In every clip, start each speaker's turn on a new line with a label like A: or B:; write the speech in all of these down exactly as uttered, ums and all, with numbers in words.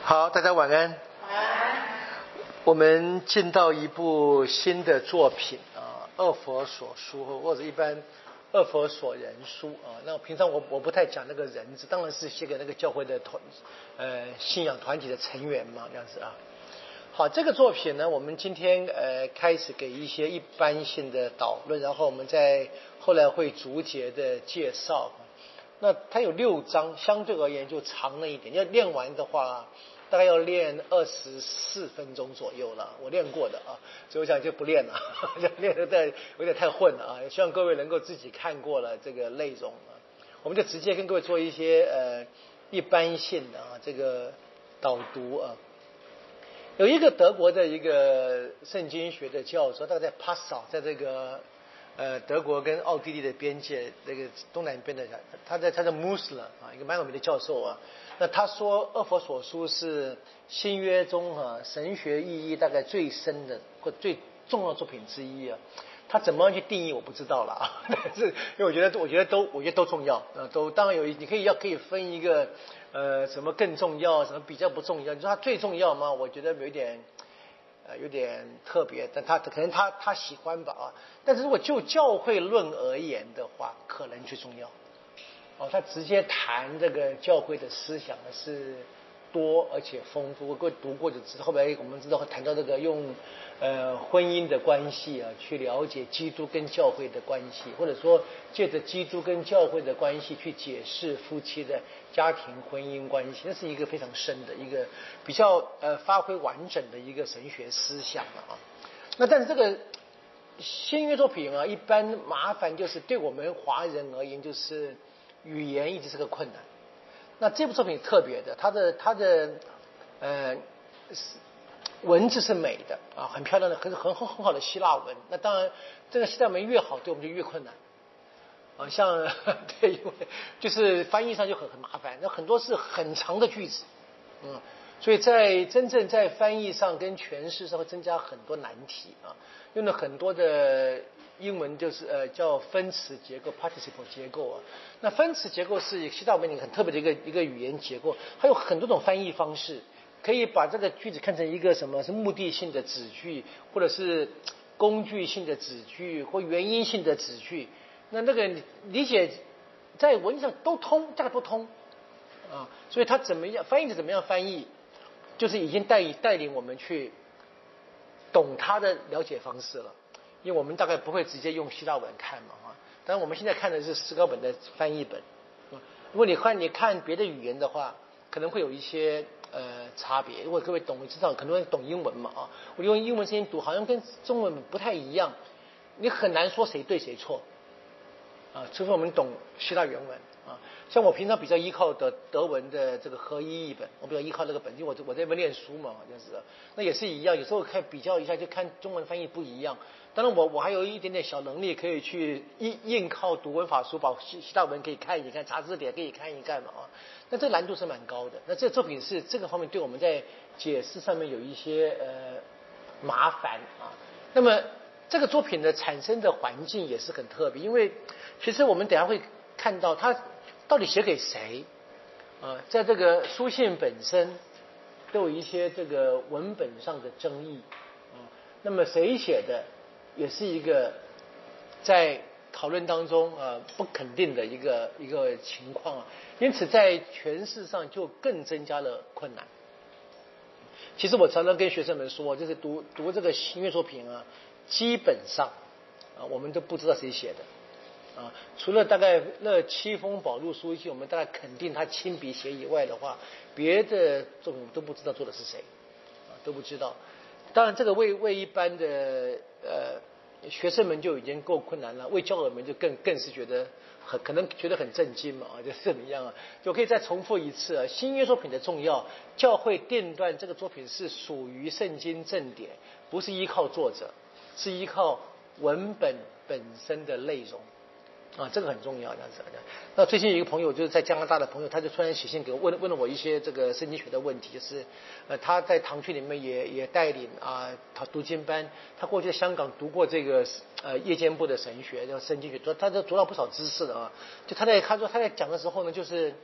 A: 好，大家晚安。晚安。我们进到一部新的作品啊，《二佛所书》或者一般《二佛所人书》啊。那平常我我不太讲那个人字，当然是写给那个教会的团呃信仰团体的成员嘛，这样子啊。好，这个作品呢，我们今天呃开始给一些一般性的导论，然后我们再后来会逐节的介绍。那它有六章，相对而言就长了一点。要练完的话，大概要练二十四分钟左右了。我练过的啊，所以我想就不练了，练的太有点太混了啊。希望各位能够自己看过了这个内容啊，我们就直接跟各位做一些呃一般性的啊这个导读啊。有一个德国的一个圣经学的教授，大概在帕萨，在这个呃德国跟奥地利的边界，那个东南边的，他在他在穆斯勒啊，一个蛮有名的教授啊。那他说，《二佛所书》是新约中啊神学意义大概最深的或最重要的作品之一啊。他怎么样去定义我不知道了啊，但是因为我觉得我觉得都我觉得都重要啊，都当然有你可以要可以分一个呃什么更重要，什么比较不重要。你说它最重要吗？我觉得有一点呃有点特别，但他可能他他喜欢吧啊。但是如果就教会论而言的话，可能最重要。哦，他直接谈这个教会的思想呢是多而且丰富。各位读过就知道，后来我们知道谈到这个用呃婚姻的关系啊，去了解基督跟教会的关系，或者说借着基督跟教会的关系去解释夫妻的家庭婚姻关系，那是一个非常深的一个比较呃发挥完整的一个神学思想了啊。那但是这个新约作品啊，一般麻烦就是对我们华人而言，就是语言一直是个困难。那这部作品特别的，它的它的呃文字是美的啊，很漂亮的，很很很很好的希腊文。那当然，这个希腊文越好，对我们就越困难啊。像对，因为就是翻译上就很很麻烦，那很多是很长的句子，嗯，所以在真正在翻译上跟诠释上会增加很多难题啊。用了很多的英文就是呃叫分词结构 participle 结构啊。那分词结构是希腊文里很特别的一个一个语言结构，还有很多种翻译方式，可以把这个句子看成一个什么是目的性的子句，或者是工具性的子句，或原因性的子句。那那个理解在文字上都通，这个都通啊。所以他怎么样翻译者怎么样翻译，就是已经带带领我们去懂他的了解方式了。因为我们大概不会直接用希腊文看嘛啊，当然我们现在看的是思高本的翻译本。如果你看你看别的语言的话，可能会有一些呃差别。如果各位懂知道，可能会懂英文嘛啊，我用英文声音读好像跟中文不太一样，你很难说谁对谁错啊，除非我们懂希腊原文啊。像我平常比较依靠的德文的这个合一译本，我比较依靠这个本，因为我我在那边念书嘛，就是那也是一样，有时候看比较一下就看中文翻译不一样。当然我我还有一点点小能力，可以去硬硬靠读文法书把希希腊文可以看一看，查字典可以看一看嘛啊。那这难度是蛮高的。那这作品是这个方面对我们在解释上面有一些呃麻烦啊。那么这个作品的产生的环境也是很特别，因为其实我们等一下会看到它到底写给谁啊，在这个书信本身都有一些这个文本上的争议啊。那么谁写的也是一个在讨论当中呃不肯定的一个一个情况啊，因此在诠释上就更增加了困难。其实我常常跟学生们说，就是读读这个新约作品啊，基本上啊我们都不知道谁写的啊，除了大概那七封保禄书信我们大概肯定他亲笔写以外的话，别的作品都不知道做的是谁啊，都不知道。当然这个为为一般的呃学生们就已经够困难了，为教友们就更更是觉得很可能觉得很震惊嘛，就是怎么样啊？就可以再重复一次啊，新约作品的重要，教会定断这个作品是属于圣经正典，不是依靠作者，是依靠文本本身的内容。啊，这个很重要，这样子。那最近有一个朋友，就是在加拿大的朋友，他就突然写信给我，问问了我一些这个圣经学的问题，就是呃他在堂区里面也也带领啊他读经班，他过去在香港读过这个呃夜间部的神学，叫圣经学，他他都读到不少知识的啊。就他在他说他在讲的时候呢，就是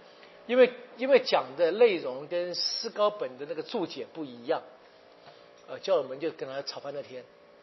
A: 因为因为讲的内容跟思高本的那个注解不一样，呃，叫我们就跟他吵翻了天。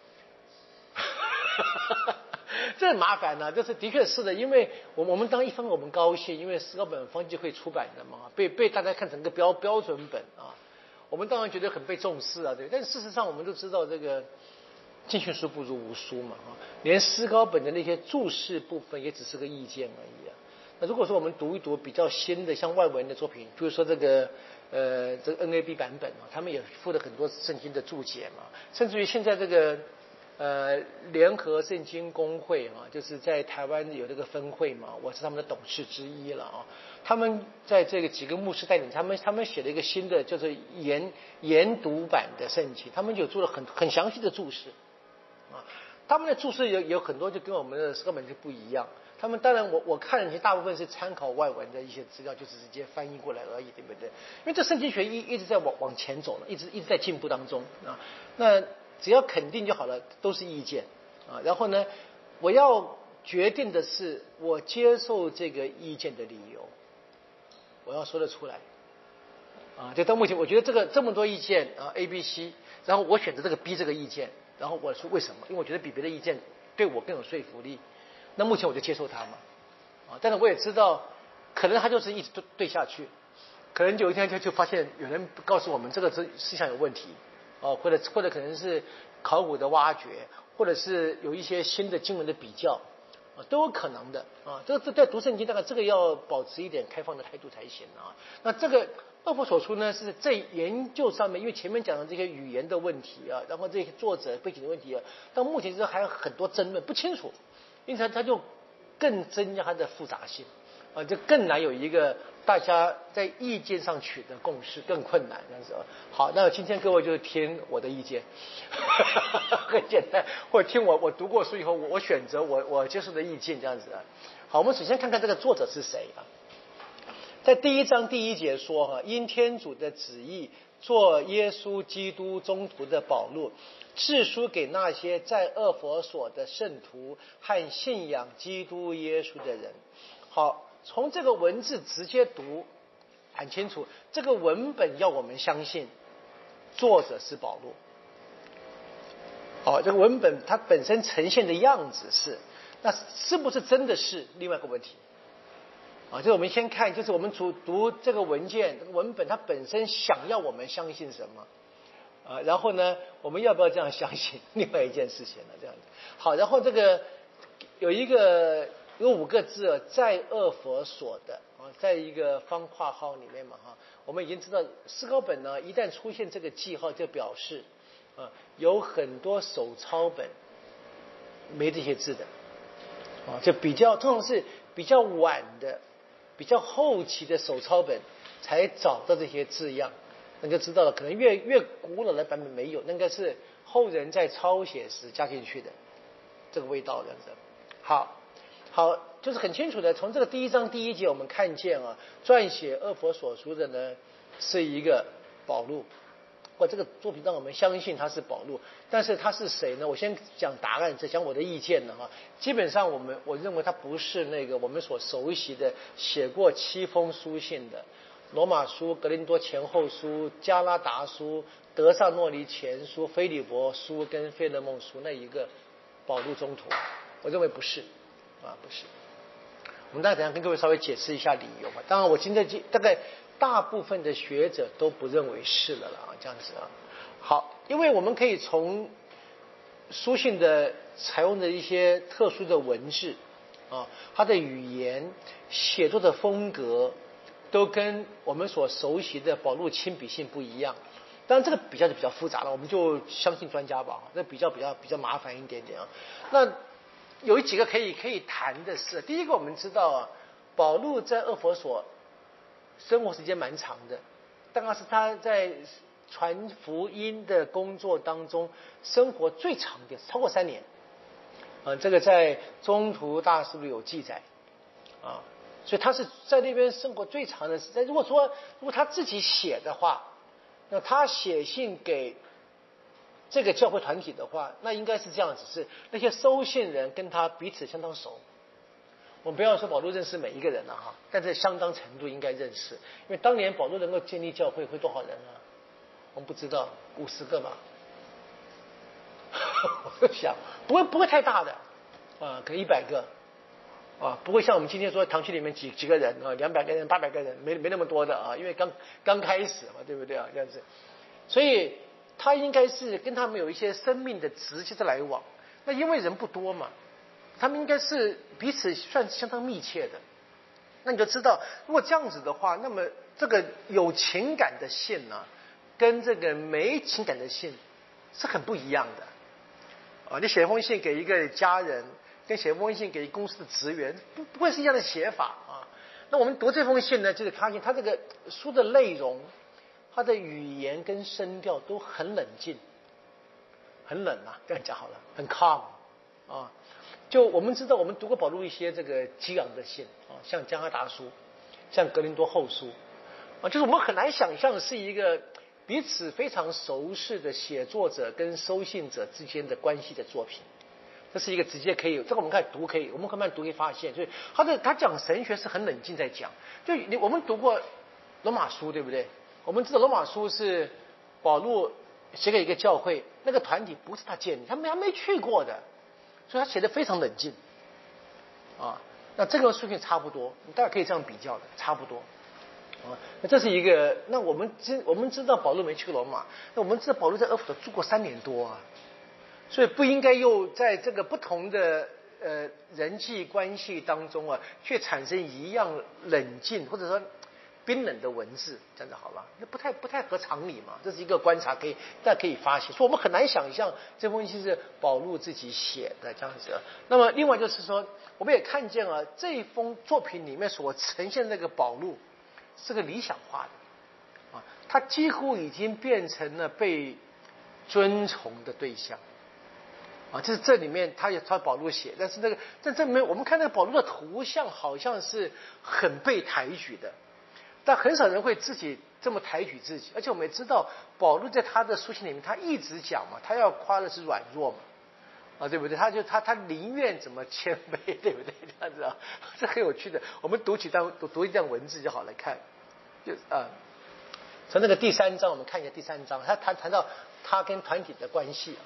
A: 这很麻烦呢、啊，这是的确是的，因为我我们当一方面我们高兴，因为思高本方济会出版的嘛，被被大家看成个标标准本啊，我们当然觉得很被重视啊，对。但是事实上我们都知道，这个尽信书不如无书嘛啊，连思高本的那些注释部分也只是个意见而已啊。那如果说我们读一读比较新的像外文的作品，比如说这个呃这个 N A B 版本啊，他们也附了很多圣经的注解嘛，甚至于现在这个。呃，联合圣经公会啊，就是在台湾有这个分会嘛，我是他们的董事之一了啊。他们在这个几个牧师带领，他们他们写了一个新的，就是研研读版的圣经，他们就做了很很详细的注释啊。他们的注释有有很多就跟我们的根本就不一样。他们当然我我看其实大部分是参考外文的一些资料，就是直接翻译过来而已，对不对？因为这圣经学一一直在往往前走了，一直一直在进步当中啊。那只要肯定就好了，都是意见啊。然后呢，我要决定的是我接受这个意见的理由，我要说得出来啊。就到目前，我觉得这个这么多意见啊 A、B、C， 然后我选择这个 B 这个意见，然后我说为什么？因为我觉得比别的意见对我更有说服力。那目前我就接受它嘛啊。但是我也知道，可能他就是一直对对下去，可能有一天就就发现有人告诉我们这个思想有问题。哦，或者或者可能是考古的挖掘，或者是有一些新的经文的比较，啊，都有可能的啊。这个在读圣经，大概这个要保持一点开放的态度才行啊。那这个二佛所书呢，是在研究上面，因为前面讲的这些语言的问题啊，然后这些作者背景的问题啊，到目前其实还有很多争论不清楚，因此它就更增加它的复杂性。啊，就更难有一个大家在意见上取得共识，更困难这样子。好，那今天各位就听我的意见，很简单，或者听我我读过书以后，我我选择我我接受的意见这样子啊。好，我们首先看看这个作者是谁啊？在第一章第一节说哈，因天主的旨意，做耶稣基督宗徒的保禄，致书给那些在厄弗所的圣徒和信仰基督耶稣的人。好。从这个文字直接读很清楚，这个文本要我们相信作者是保禄。好，这个文本它本身呈现的样子是，那是不是真的是另外一个问题啊？就是我们先看，就是我们读读这个文件这个文本它本身想要我们相信什么啊？然后呢，我们要不要这样相信？另外一件事情了，这样子。好，然后这个有一个。有五个字，在厄弗所的啊，在一个方括号里面嘛哈，我们已经知道思高本呢，一旦出现这个记号，就表示啊有很多手抄本没这些字的啊，就比较通常是比较晚的、比较后期的手抄本才找到这些字样，那就知道了，可能越越古老的版本没有，那个是后人在抄写时加进去的这个味道这样子。好。好，就是很清楚的，从这个第一章第一节我们看见啊，撰写厄弗所书的呢是一个保禄，或这个作品让我们相信他是保禄，但是他是谁呢？我先讲答案，再讲我的意见了哈。基本上我们我认为他不是那个我们所熟悉的写过七封书信的罗马书、格林多前后书、加拉达书、德萨诺尼前书、腓立伯书跟费勒孟书那一个保禄宗徒，我认为不是。啊，不是，我们大家等一下跟各位稍微解释一下理由吧。当然，我今天大概大部分的学者都不认为是了啦，这样子啊。好，因为我们可以从书信的采用的一些特殊的文字啊，它的语言、写作的风格，都跟我们所熟悉的保禄亲笔信不一样。当然，这个比较就比较复杂了，我们就相信专家吧。这比较比较比较麻烦一点点啊。那有几个可以可以谈的是，第一个我们知道啊，保禄在厄弗所生活时间蛮长的，大概是他在传福音的工作当中生活最长的，超过三年。啊，这个在中途大事录有记载啊，所以他是在那边生活最长的时间。如果说如果他自己写的话，那他写信给这个教会团体的话，那应该是这样子，是那些收信人跟他彼此相当熟， 我们不要说保罗认识每一个人了哈，但是相当程度应该认识，因为当年保罗能够建立教会会多少人啊？我们不知道，五十个吧。我想不会不会太大的啊，可能一百个啊，不会像我们今天说堂区里面几几个人啊，两百个人、八百个人，没没那么多的啊，因为刚刚开始嘛，对不对啊？这样子，所以他应该是跟他们有一些生命的直接的来往。那因为人不多嘛。他们应该是彼此算相当密切的，那你就知道，如果这样子的话，那么这个有情感的信呢、啊，跟这个没情感的信是很不一样的啊。你写一封信给一个家人，跟写一封信给公司的职员，不不会是一样的写法啊。那我们读这封信呢，就是发现他这个书的内容，他的语言跟声调都很冷静，很冷啊，这样讲好了，很 calm 啊。就我们知道，我们读过保罗一些这个激昂的信啊，像加拉达书，像格林多后书啊，就是我们很难想象是一个彼此非常熟识的写作者跟收信者之间的关系的作品。这是一个直接可以，这个我们看读可以，我们慢慢读可以发现，就是他的他讲神学是很冷静在讲。就你我们读过罗马书，对不对？我们知道罗马书是保罗写给一个教会，那个团体不是他建立，他没还没去过的。所以他写的非常冷静，啊，那这个书信差不多，大家可以这样比较的，差不多，啊，那这是一个，那我们知我们知道保罗没去过罗马，那我们知道保罗在俄弗所住过三年多啊，所以不应该又在这个不同的呃人际关系当中啊，却产生一样冷静或者说冰冷的文字，这样子好了，那不太不太合常理嘛，这是一个观察，可以大家可以发现，所以我们很难想象这封信是保罗自己写的这样子。那么另外就是说，我们也看见了这封作品里面所呈现那个保罗是个理想化的啊，他几乎已经变成了被尊崇的对象啊，这是这里面他也他保罗写，但是那个但这里面我们看那个保罗的图像好像是很被抬举的。但很少人会自己这么抬举自己，而且我们也知道，保罗在他的书信里面，他一直讲嘛，他要夸的是软弱嘛，啊，对不对？他就他他宁愿怎么谦卑，对不对？这样子啊，这很有趣的。我们读几段读读一段文字就好来看，就啊，从那个第三章我们看一下第三章，他谈谈到他跟团体的关系啊。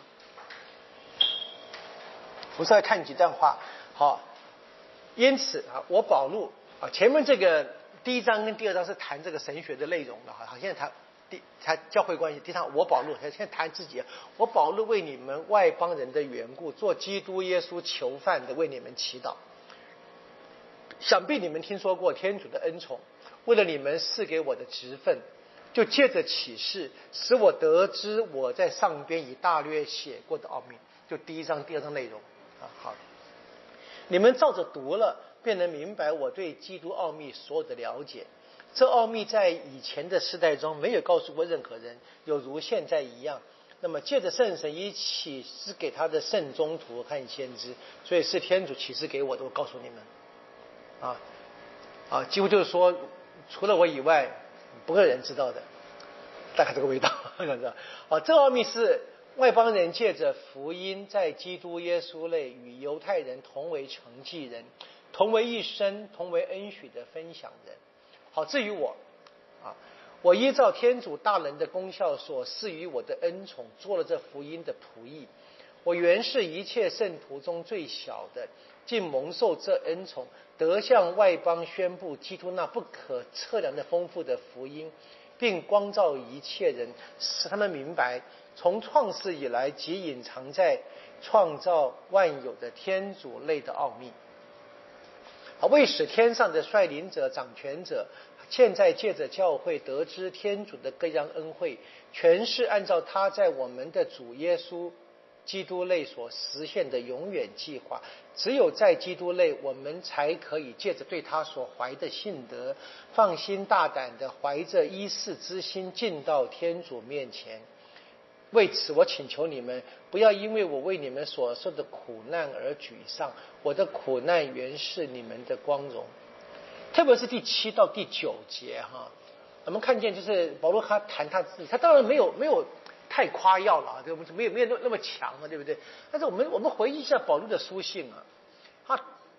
A: 我稍微看几段话，好，因此啊，我保罗啊，前面这个。第一章跟第二章是谈这个神学的内容的，好，现在谈第谈教会关系。第三，我保罗现在谈自己，我保罗为你们外邦人的缘故，做基督耶稣囚犯的，为你们祈祷。想必你们听说过天主的恩宠，为了你们赐给我的职分，就借着启示，使我得知我在上边已大略写过的奥秘。就第一章、第二章内容啊，好，你们照着读了。便能明白我对基督奥秘所有的了解。这奥秘在以前的世代中没有告诉过任何人，有如现在一样。那么借着圣神一起是给他的圣宗徒和先知，所以是天主启示给我的，我告诉你们啊啊，几乎就是说，除了我以外，不会有人知道的，大概这个味道。啊，这奥秘是外邦人借着福音，在基督耶稣内与犹太人同为承继人。同为一生，同为恩许的分享人。好，至于我啊，我依照天主大能的功效所赐予我的恩宠，做了这福音的仆役。我原是一切圣徒中最小的，竟蒙受这恩宠，得向外邦宣布基督那不可测量的丰富的福音，并光照一切人，使他们明白从创世以来即隐藏在创造万有的天主内的奥秘。为使天上的率领者、掌权者现在借着教会得知天主的各样恩惠，全是按照他在我们的主耶稣基督内所实现的永远计划。只有在基督内，我们才可以借着对他所怀的信德，放心大胆的怀着依恃之心进到天主面前。为此我请求你们，不要因为我为你们所受的苦难而沮丧，我的苦难原是你们的光荣。特别是第七到第九节哈，我们看见就是保罗他谈他自己，他当然没有没有太夸耀了，对不对？没有没有那么强啊，对不对？但是我们我们回忆一下保罗的书信啊，他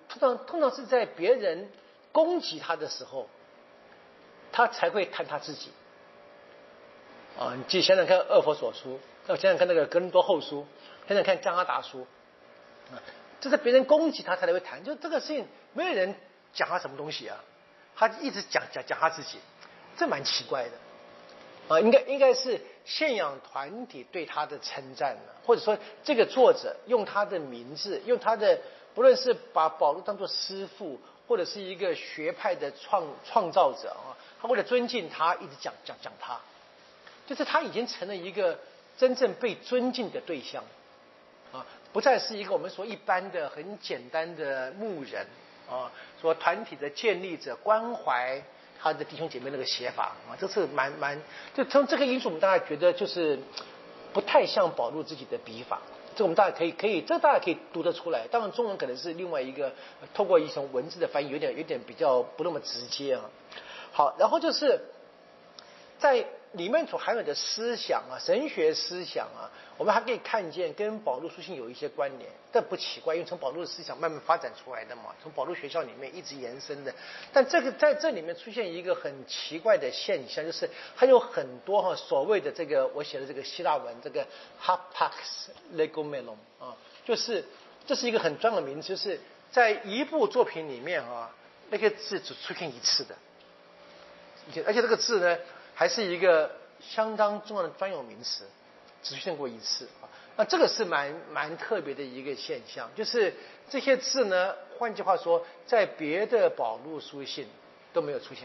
A: 通常通常是在别人攻击他的时候，他才会谈他自己。啊，你记想想看《二佛所书》，要想想看那个《哥林多后书》，想想看《加拉达书》，啊，这是别人攻击他，他才会谈。就这个事情，没有人讲他什么东西啊，他一直讲讲讲他自己，这蛮奇怪的。啊，应该应该是信仰团体对他的称赞呢，或者说这个作者用他的名字，用他的不论是把保罗当作师父，或者是一个学派的创创造者啊，他为了尊敬他，一直讲讲讲他，就是他已经成了一个真正被尊敬的对象啊，不再是一个我们说一般的很简单的牧人啊，说团体的建立者，关怀他的弟兄姐妹那个写法啊，这是蛮蛮，就从这个因素，我们大家觉得就是不太像保罗自己的笔法。这我们大家可以可以，这大家可以读得出来。当然，中文可能是另外一个，透过一种文字的翻译，有点有点比较不那么直接啊。好，然后就是在里面所含有的思想啊，神学思想啊，我们还可以看见跟保罗书信有一些关联，这不奇怪，因为从保罗的思想慢慢发展出来的嘛，从保罗学校里面一直延伸的。但这个在这里面出现一个很奇怪的现象，就是还有很多哈、啊、所谓的这个我写的这个希腊文这个 hapax legomelon 啊，就是这是一个很专有的名词，就是在一部作品里面啊，那个字只出现一次的，而且这个字呢还是一个相当重要的专有名词，只出现过一次啊。那这个是蛮蛮特别的一个现象，就是这些字呢，换句话说，在别的保禄书信都没有出现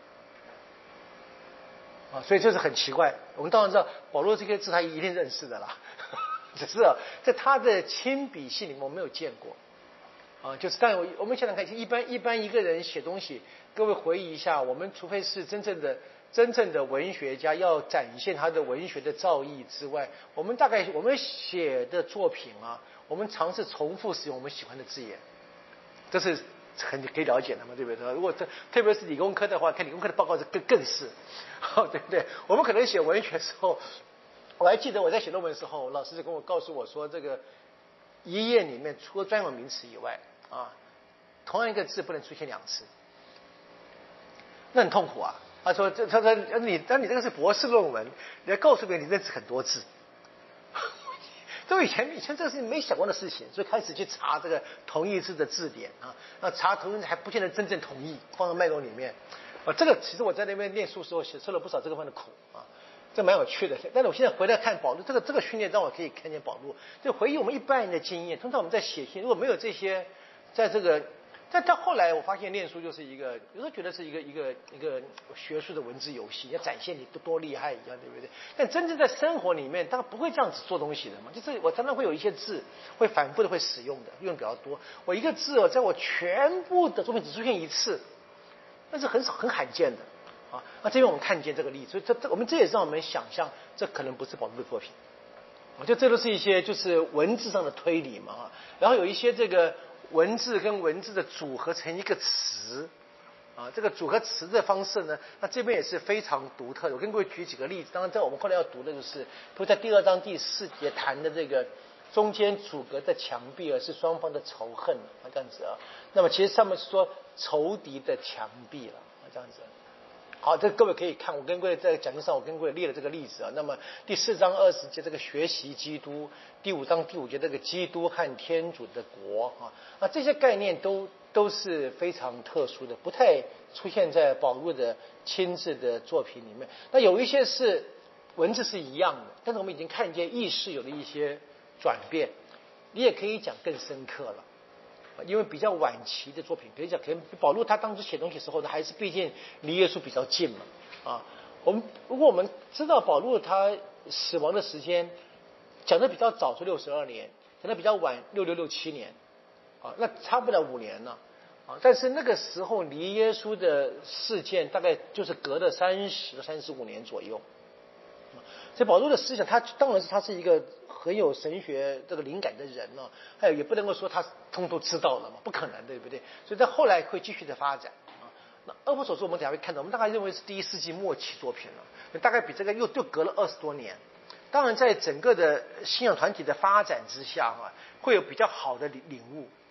A: 过啊，所以这是很奇怪。我们当然知道保罗这些字他一定认识的啦，只是啊，在他的亲笔信里面我没有见过啊。就是但我我们想想看，一般一般一个人写东西，各位回忆一下，我们除非是真正的。真正的文学家要展现他的文学的造诣之外，我们大概我们写的作品啊，我们尝试重复使用我们喜欢的字眼，这是很可以了解的嘛，对不对？如果这特别是理工科的话，看理工科的报告是更更是，哦，对不对？我们可能写文学的时候，我还记得我在写论文的时候，老师就跟我告诉我说，这个一页里面除了专有名词以外啊，同样一个字不能出现两次，那很痛苦啊。他说：“这他说你，但你这个是博士论文，你要告诉别人你认识很多字。都以前以前这个是没想过的事情，所以开始去查这个同义字的字典啊，那查同义字还不见得真正同意，放在脉络里面啊。这个其实我在那边念书的时候，受了不少这个方面的苦啊，这蛮有趣的。但是我现在回来看保罗，这个这个训练让我可以看见保罗，就回忆我们一般人的经验。通常我们在写信，如果没有这些，在这个。”但到后来，我发现念书就是一个，有时候觉得是一个一个一个学术的文字游戏，要展现你多厉害一样，对不对？但真正在生活里面，大家不会这样子做东西的嘛。就是我常常会有一些字会反复的会使用的，用比较多。我一个字哦，在我全部的作品只出现一次，那是很少很罕见的啊。那这边我们看见这个例子，所以这这我们这也是让我们想象，这可能不是保罗的作品。我觉得这都是一些就是文字上的推理嘛。然后有一些这个。文字跟文字的组合成一个词啊，这个组合词的方式呢，那这边也是非常独特的。我跟各位举几个例子，当然在我们后来要读的就是，都在第二章第四节谈的这个中间阻隔的墙壁，而是双方的仇恨啊，这样子啊。那么其实上面是说仇敌的墙壁了啊，这样子。好，这各位可以看，我跟各位在讲义上我跟各位列了这个例子啊。那么第四章二十节这个学习基督，第五章第五节这个基督和天主的国啊，那这些概念都都是非常特殊的，不太出现在保罗的亲自的作品里面。那有一些是文字是一样的，但是我们已经看见意识有了一些转变，你也可以讲更深刻了。因为比较晚期的作品，比如讲，可能保罗他当时写东西的时候呢，还是毕竟离耶稣比较近嘛，啊，我们如果我们知道保罗他死亡的时间讲的比较早是六十二年，讲的比较晚六六六七年，啊，那差不了五年了，啊，但是那个时候离耶稣的事件大概就是隔了三十三十五年左右，所以保罗的思想，他当然是他是一个很有神学这个灵感的人呢、哦，还有也不能够说他通都知道了嘛，不可能，对不对？所以在后来会继续的发展啊。那二佛所书我们等下会看到，我们大概认为是第一世纪末期作品了，大概比这个又又隔了二十多年。当然，在整个的信仰团体的发展之下啊，会有比较好的领领悟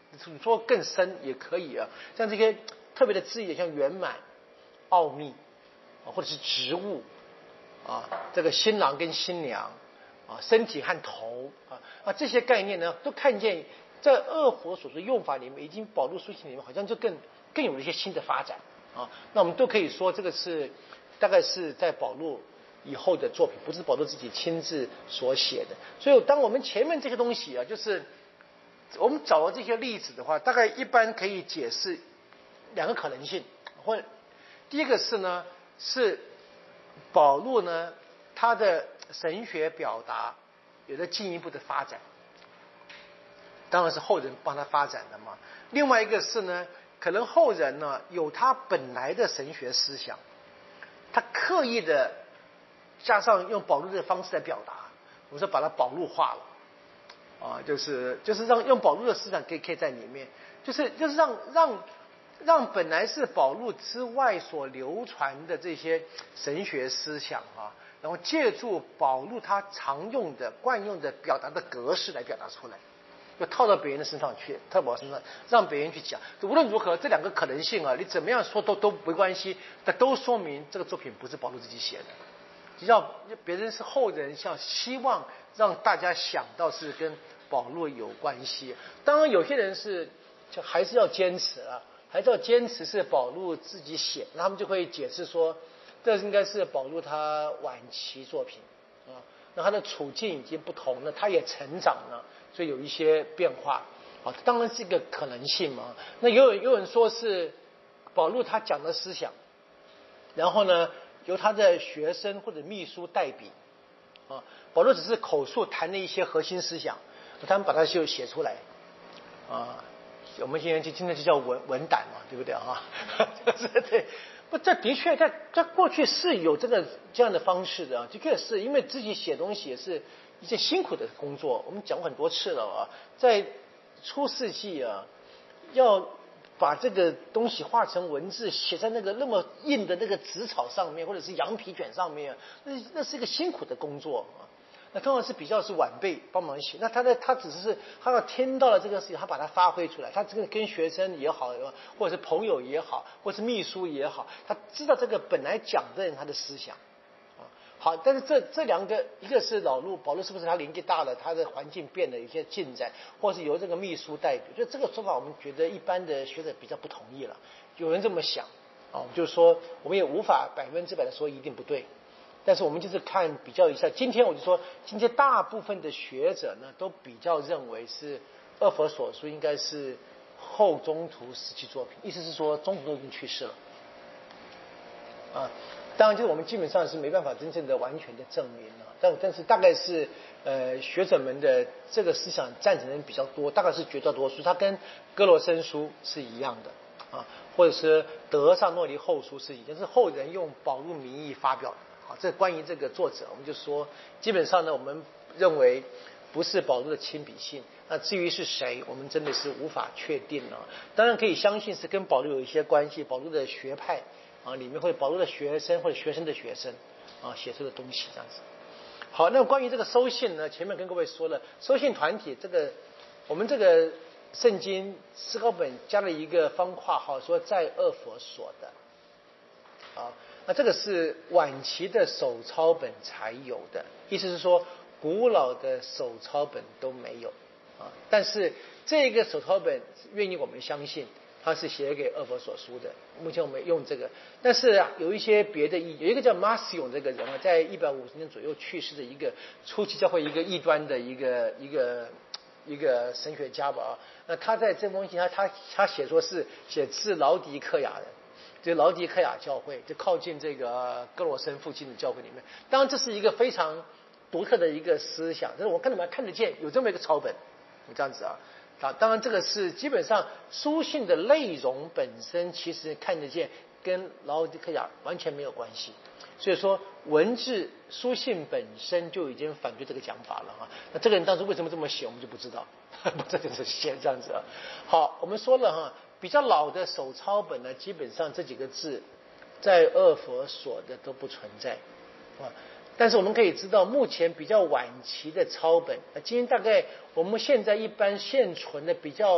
A: 你说更深也可以啊。像这些特别的字眼，像圆满、奥秘啊，或者是植物啊，这个新郎跟新娘啊，身体和头啊啊这些概念呢，都看见在二佛所说的用法里面，已经保罗书信里面好像就更更有了一些新的发展啊。那我们都可以说，这个是大概是在保罗以后的作品，不是保罗自己亲自所写的。所以，当我们前面这些东西啊，就是我们找到这些例子的话，大概一般可以解释两个可能性，或第一个是呢，是保罗呢他的神学表达有了进一步的发展，当然是后人帮他发展的嘛。另外一个是呢，可能后人呢有他本来的神学思想，他刻意的加上用保罗的方式来表达，我们说把它保罗化了啊，就是就是让用保罗的思想可以可以在里面，就是就是让让让本来是保罗之外所流传的这些神学思想啊，然后借助保罗他常用的惯用的表达的格式来表达出来，就套到别人的身上去，套到保罗身上，让别人去讲。无论如何，这两个可能性啊，你怎么样说都都没关系，但都说明这个作品不是保罗自己写的。要别人是后人，像希望让大家想到是跟保罗有关系。当然，有些人是就还是要坚持啊，还是要坚持是保罗自己写，那他们就会解释说，这应该是保罗他晚期作品啊，那他的处境已经不同了，他也成长了，所以有一些变化啊，当然是一个可能性嘛。那有有人说是保罗他讲的思想，然后呢，由他的学生或者秘书代笔啊，保罗只是口述谈的一些核心思想，他们把它就写出来啊。我们现在就今天就叫文文胆嘛，对不对啊？就是对，不，这的确在在过去是有这个这样的方式的啊，的确是因为自己写东西也是一件辛苦的工作。我们讲过很多次了啊，在初世纪啊，要把这个东西画成文字，写在那个那么硬的那个纸草上面，或者是羊皮卷上面，那那是一个辛苦的工作啊。那通常是比较是晚辈帮忙写，那他的他只是他要听到了这个事情，他把它发挥出来，他这个跟学生也好，或者是朋友也好，或者是秘书也好，他知道这个本来讲的人他的思想啊。好，但是这这两个，一个是老路保罗是不是他年纪大了，他的环境变得有些进展，或是由这个秘书代表，就这个说法我们觉得一般的学者比较不同意了。有人这么想啊，就是说我们也无法百分之百的说一定不对。但是我们就是看比较一下，今天我就说，今天大部分的学者呢，都比较认为是二佛所书应该是后中途时期作品，意思是说中途都已经去世了啊。当然，就是我们基本上是没办法真正的完全的证明了，但但是大概是呃学者们的这个思想赞成的人比较多，大概是绝大多数，它跟哥罗森书是一样的啊，或者是德萨诺尼后书是一样，是后人用保罗名义发表的。好，这关于这个作者，我们就说，基本上呢，我们认为不是保罗的亲笔信。那至于是谁，我们真的是无法确定了。当然可以相信是跟保罗有一些关系，保罗的学派啊，里面会保罗的学生或者学生的学生啊写出的东西这样子。好，那关于这个收信呢，前面跟各位说了，收信团体这个我们这个圣经思考本加了一个方括号，说在二佛所的啊。那这个是晚期的手抄本才有的，意思是说古老的手抄本都没有啊。但是这个手抄本愿意我们相信它是写给二佛所书的，目前我们用这个。但是啊，有一些别的意，有一个叫马斯永这个人啊，在一百五十年左右去世的一个初期教会一个异端的一个一个一个神学家吧啊。那他在这封信他他他写说是写自劳迪克亚的。这劳迪克亚教会就靠近这个哥罗森附近的教会里面，当然这是一个非常独特的一个思想，但是我看你们看得见有这么一个抄本，这样子啊。啊，当然这个是基本上书信的内容本身其实看得见，跟劳迪克亚完全没有关系，所以说文字书信本身就已经反对这个讲法了啊。那这个人当时为什么这么写，我们就不知道，这就是写这样子啊。好，我们说了哈。比较老的手抄本呢，基本上这几个字在二佛所的都不存在啊。但是我们可以知道，目前比较晚期的抄本，今天大概我们现在一般现存的比较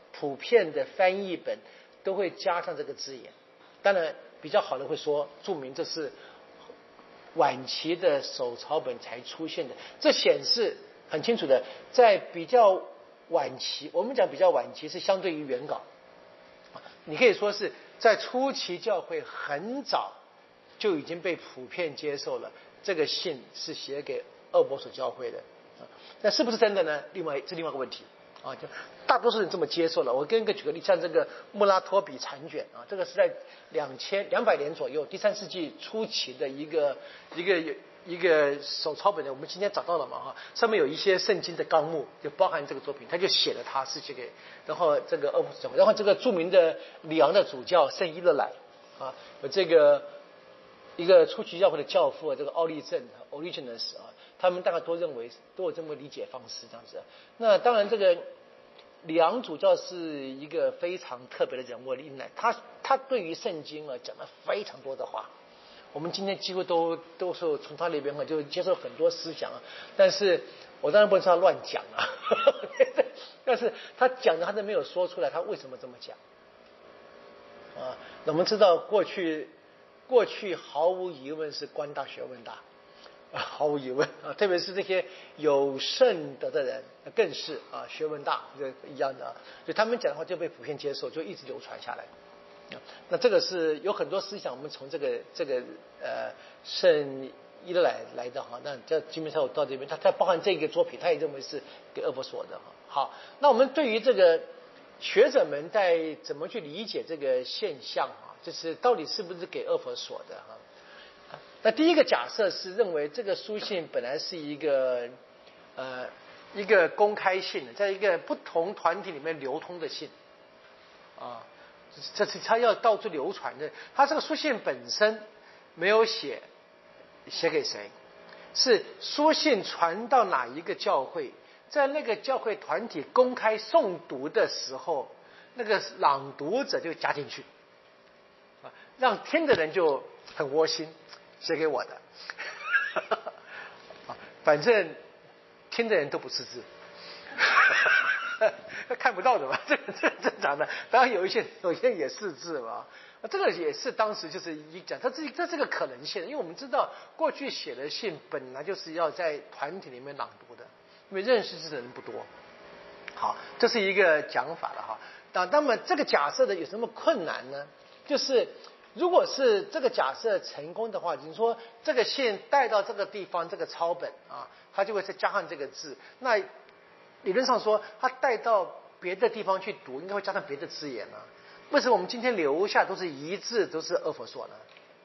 A: 普遍的翻译本都会加上这个字眼。当然，比较好的会说注明这是晚期的手抄本才出现的，这显示很清楚的，在比较晚期，我们讲比较晚期是相对于原稿，你可以说是在初期教会很早就已经被普遍接受了，这个信是写给俄伯所教会的，那是不是真的呢？另外是另外一个问题啊，就大多数人这么接受了。我跟一个举个例，像这个穆拉托比残卷啊，这个是在两千两百年左右，第三世纪初期的一个一个一个手抄本的，我们今天找到了嘛哈，上面有一些圣经的纲目，就包含这个作品，他就写了他是写给，然后这个俄弗所，然后这个著名的里昂的主教圣伊勒乃啊，有这个一个初期教会的教父这个奥利正 Origenus 啊，他们大概都认为都有这么理解方式这样子。那当然这个里昂主教是一个非常特别的人物，他他对于圣经啊讲了非常多的话，我们今天几乎都都是从他那边啊就接受很多思想啊，但是我当然不能说他乱讲啊，但是他讲的他都没有说出来，他为什么这么讲啊？我们知道过去过去毫无疑问是官大学问大。啊，毫无疑问啊，特别是这些有圣德的人，更是啊学问大，这一样的啊，所以他们讲的话就被普遍接受，就一直流传下来。啊、那这个是有很多思想，我们从这个这个呃圣伊勒乃来的哈。那这基本上我到这边，他他包含这个作品，他也认为是给俄伯所的哈。好，那我们对于这个学者们在怎么去理解这个现象啊，就是到底是不是给俄伯所的哈？那第一个假设是认为这个书信本来是一个呃一个公开信，在一个不同团体里面流通的信啊，这是他要到处流传的。他这个书信本身没有写写给谁，是书信传到哪一个教会，在那个教会团体公开诵读的时候，那个朗读者就加进去啊，让听的人就很窝心。写给我的，反正听的人都不识字，看不到的嘛，这个这正常的。当然有一些有些也识字嘛，这个也是当时就是一讲，它这这是个可能性，因为我们知道过去写的信本来就是要在团体里面朗读的，因为认识字的人不多。好，这是一个讲法了哈。那那么这个假设的有什么困难呢？就是如果是这个假设成功的话，你说这个信带到这个地方，这个抄本啊，它就会再加上这个字。那理论上说，它带到别的地方去读，应该会加上别的字眼啊。为什么我们今天留下都是一字都是俄弗所呢？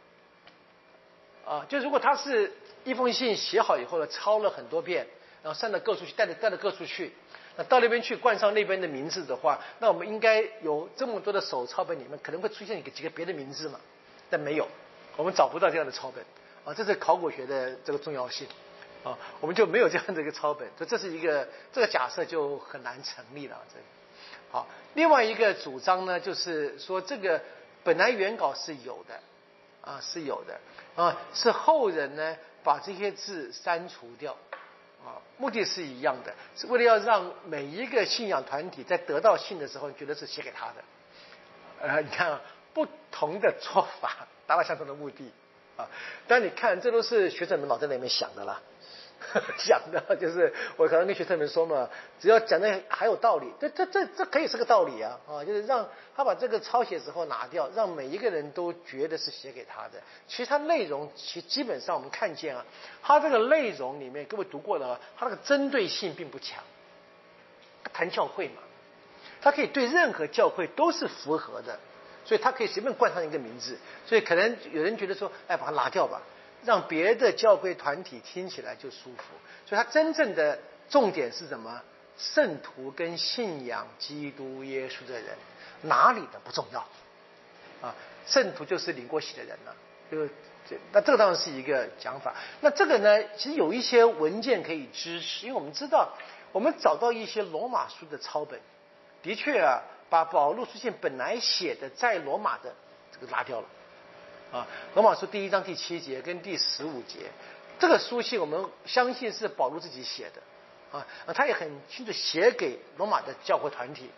A: 啊，就如果他是一封信写好以后呢，抄了很多遍，然后散到各处去，带着带到各处去。那到那边去冠上那边的名字的话，那我们应该有这么多的手抄本里面可能会出现一个几个别的名字嘛？但没有，我们找不到这样的抄本啊，这是考古学的这个重要性啊，我们就没有这样的一个抄本，所以这是一个这个假设就很难成立了。这个好，另外一个主张呢，就是说这个本来原稿是有的啊，是有的啊，是后人呢把这些字删除掉。啊，目的是一样的，是为了要让每一个信仰团体在得到信的时候，觉得是写给他的。呃，你看啊，不同的做法达到相同的目的啊。但你看，这都是学者们脑袋里面想的啦，想的就是我可能跟学生们说嘛，只要讲的还有道理，这这这这可以是个道理啊啊，就是让他把这个抄写时候拿掉，让每一个人都觉得是写给他的。其实它内容其基本上我们看见啊，它这个内容里面各位读过了啊，它那个针对性并不强。谈教会嘛，它可以对任何教会都是符合的，所以它可以随便冠上一个名字。所以可能有人觉得说，哎，把它拿掉吧，让别的教会团体听起来就舒服。所以它真正的重点是什么？圣徒跟信仰基督耶稣的人，哪里的不重要啊？圣徒就是领过洗的人了，就那这个当然是一个讲法。那这个呢，其实有一些文件可以支持，因为我们知道，我们找到一些罗马书的抄本，的确啊，把保禄书信本来写的在罗马的这个拿掉了。啊，罗马书第一章第七节跟第十五节，这个书信我们相信是保禄自己写的，啊，他也很清楚写给罗马的教会团体。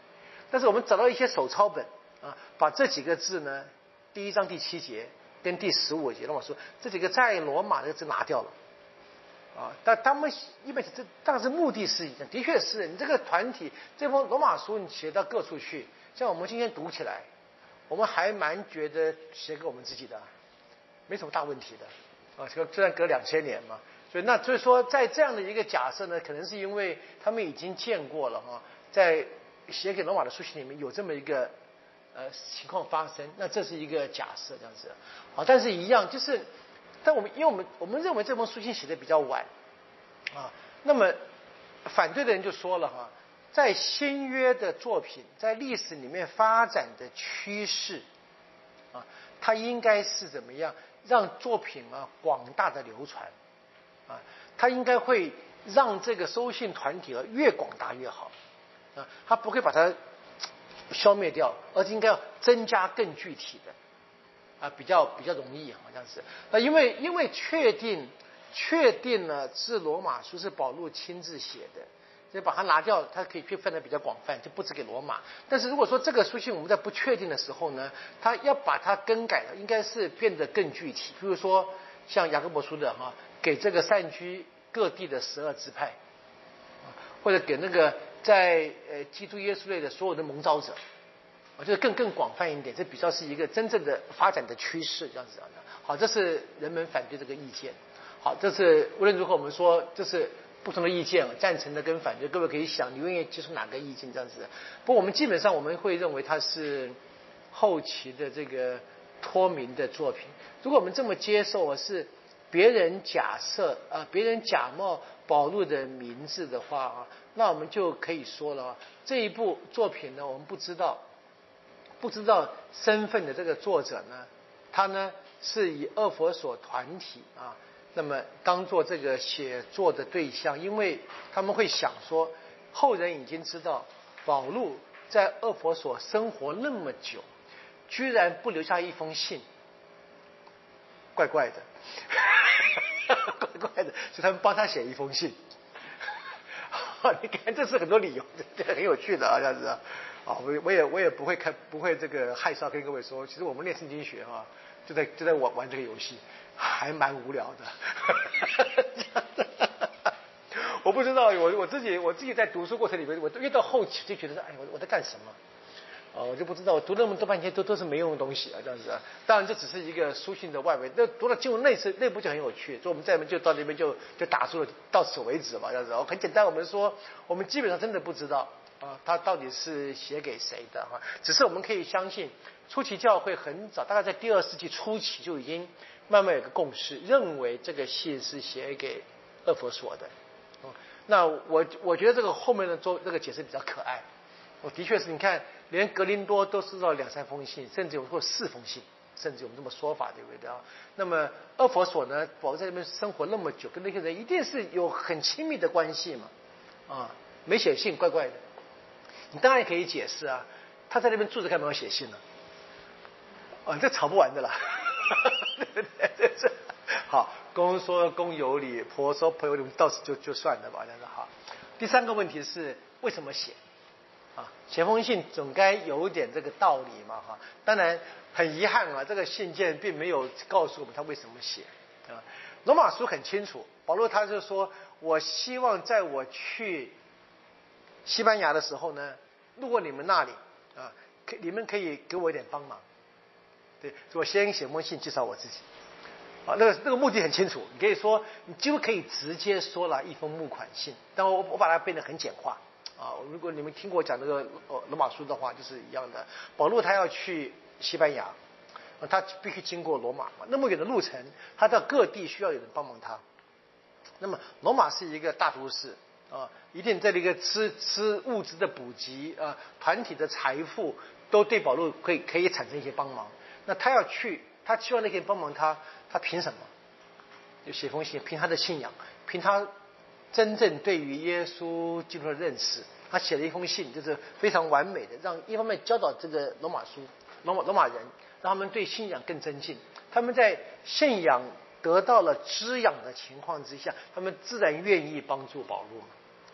A: 但是我们找到一些手抄本啊，把这几个字呢，第一章第七节跟第十五节，罗马书这几个在罗马的字拿掉了。啊，但他们一般这但是目的是一样，的确是你这个团体这封罗马书你写到各处去，像我们今天读起来，我们还蛮觉得写给我们自己的，没什么大问题的啊。虽然隔两千年嘛，所以那就是说，在这样的一个假设呢，可能是因为他们已经见过了哈，在写给罗马的书信里面有这么一个呃情况发生，那这是一个假设这样子。好，但是一样就是。但我们因为我们我们认为这封书信写的比较晚啊，那么反对的人就说了哈，在新约的作品在历史里面发展的趋势啊，它应该是怎么样让作品啊广大的流传啊，它应该会让这个收信团体啊越广大越好啊，它不会把它消灭掉，而是应该要增加更具体的。啊，比较比较容易，好像是。那因为因为确定确定了是罗马书是保禄亲自写的，所以把它拿掉，它可以去分得比较广泛，就不止给罗马。但是如果说这个书信我们在不确定的时候呢，它要把它更改的，应该是变得更具体。比如说像雅各伯书的哈，给这个散居各地的十二支派，或者给那个在呃基督耶稣内的所有的蒙召者。我觉得更更广泛一点，这比较是一个真正的发展的趋势，这样子的。好，这是人们反对这个意见。好，这是无论如何我们说这是不同的意见，赞成的跟反对，各位可以想你愿意接受哪个意见这样子。不过我们基本上我们会认为它是后期的这个托名的作品。如果我们这么接受是别人假设啊、呃，别人假冒保禄的名字的话啊，那我们就可以说了，这一部作品呢，我们不知道。不知道身份的这个作者呢，他呢是以厄佛所团体啊，那么当做这个写作的对象，因为他们会想说，后人已经知道保禄在厄佛所生活那么久，居然不留下一封信，怪怪的，怪怪的，所以他们帮他写一封信。你看，这是很多理由，这很有趣的啊，这样子啊。啊，我我也我也不会看，不会这个害臊跟各位说，其实我们练圣经学啊，就在就在玩玩这个游戏，还蛮无聊的。我不知道，我我自己我自己在读书过程里面，我越到后期就觉得，哎，我我在干什么？啊，我就不知道，我读那么多半天都都是没用的东西啊，这样子啊。当然这只是一个书信的外围，那读了进入内次内部就很有趣，所以我们在那边就到那边就就打出了到此为止吧，这样子。很简单，我们说我们基本上真的不知道。啊，他到底是写给谁的哈？只是我们可以相信，初期教会很早，大概在第二世纪初期就已经慢慢有个共识，认为这个信是写给厄佛所的。嗯，那我我觉得这个后面的做这个解释比较可爱。我的确是你看，连格林多都收到两三封信，甚至有过四封信，甚至有这么说法，对不对啊？那么厄佛所呢，保罗在那边生活那么久，跟那些人一定是有很亲密的关系嘛？啊，没写信，怪怪的。你当然可以解释啊，他在那边住着干嘛要写信呢？啊，这吵不完的啦，对不对？这是好，公说公有理，婆说婆有理，到此就就算了吧，这样子好。第三个问题是为什么写？啊，写封信总该有点这个道理嘛，哈。当然很遗憾啊，这个信件并没有告诉我们他为什么写啊。罗马书很清楚，保罗他就说，我希望在我去西班牙的时候呢，路过你们那里啊，可你们可以给我一点帮忙。对，我先写封信介绍我自己。啊，那个那个目的很清楚，你可以说，你几乎可以直接说了一封募款信，但我我把它变得很简化。啊，如果你们听过讲这个罗马书的话，就是一样的。保罗他要去西班牙，他必须经过罗马嘛，那么远的路程，他到各地需要有人帮忙他。那么罗马是一个大都市。啊，一定在这个吃吃物质的补给啊，团体的财富都对保罗可以可以产生一些帮忙。那他要去，他希望那个人帮忙他，他凭什么？就写封信，凭他的信仰，凭他真正对于耶稣基督的认识。他写了一封信，就是非常完美的，让一方面教导这个罗马书罗马罗马人，让他们对信仰更增进。他们在信仰得到了滋养的情况之下，他们自然愿意帮助保罗。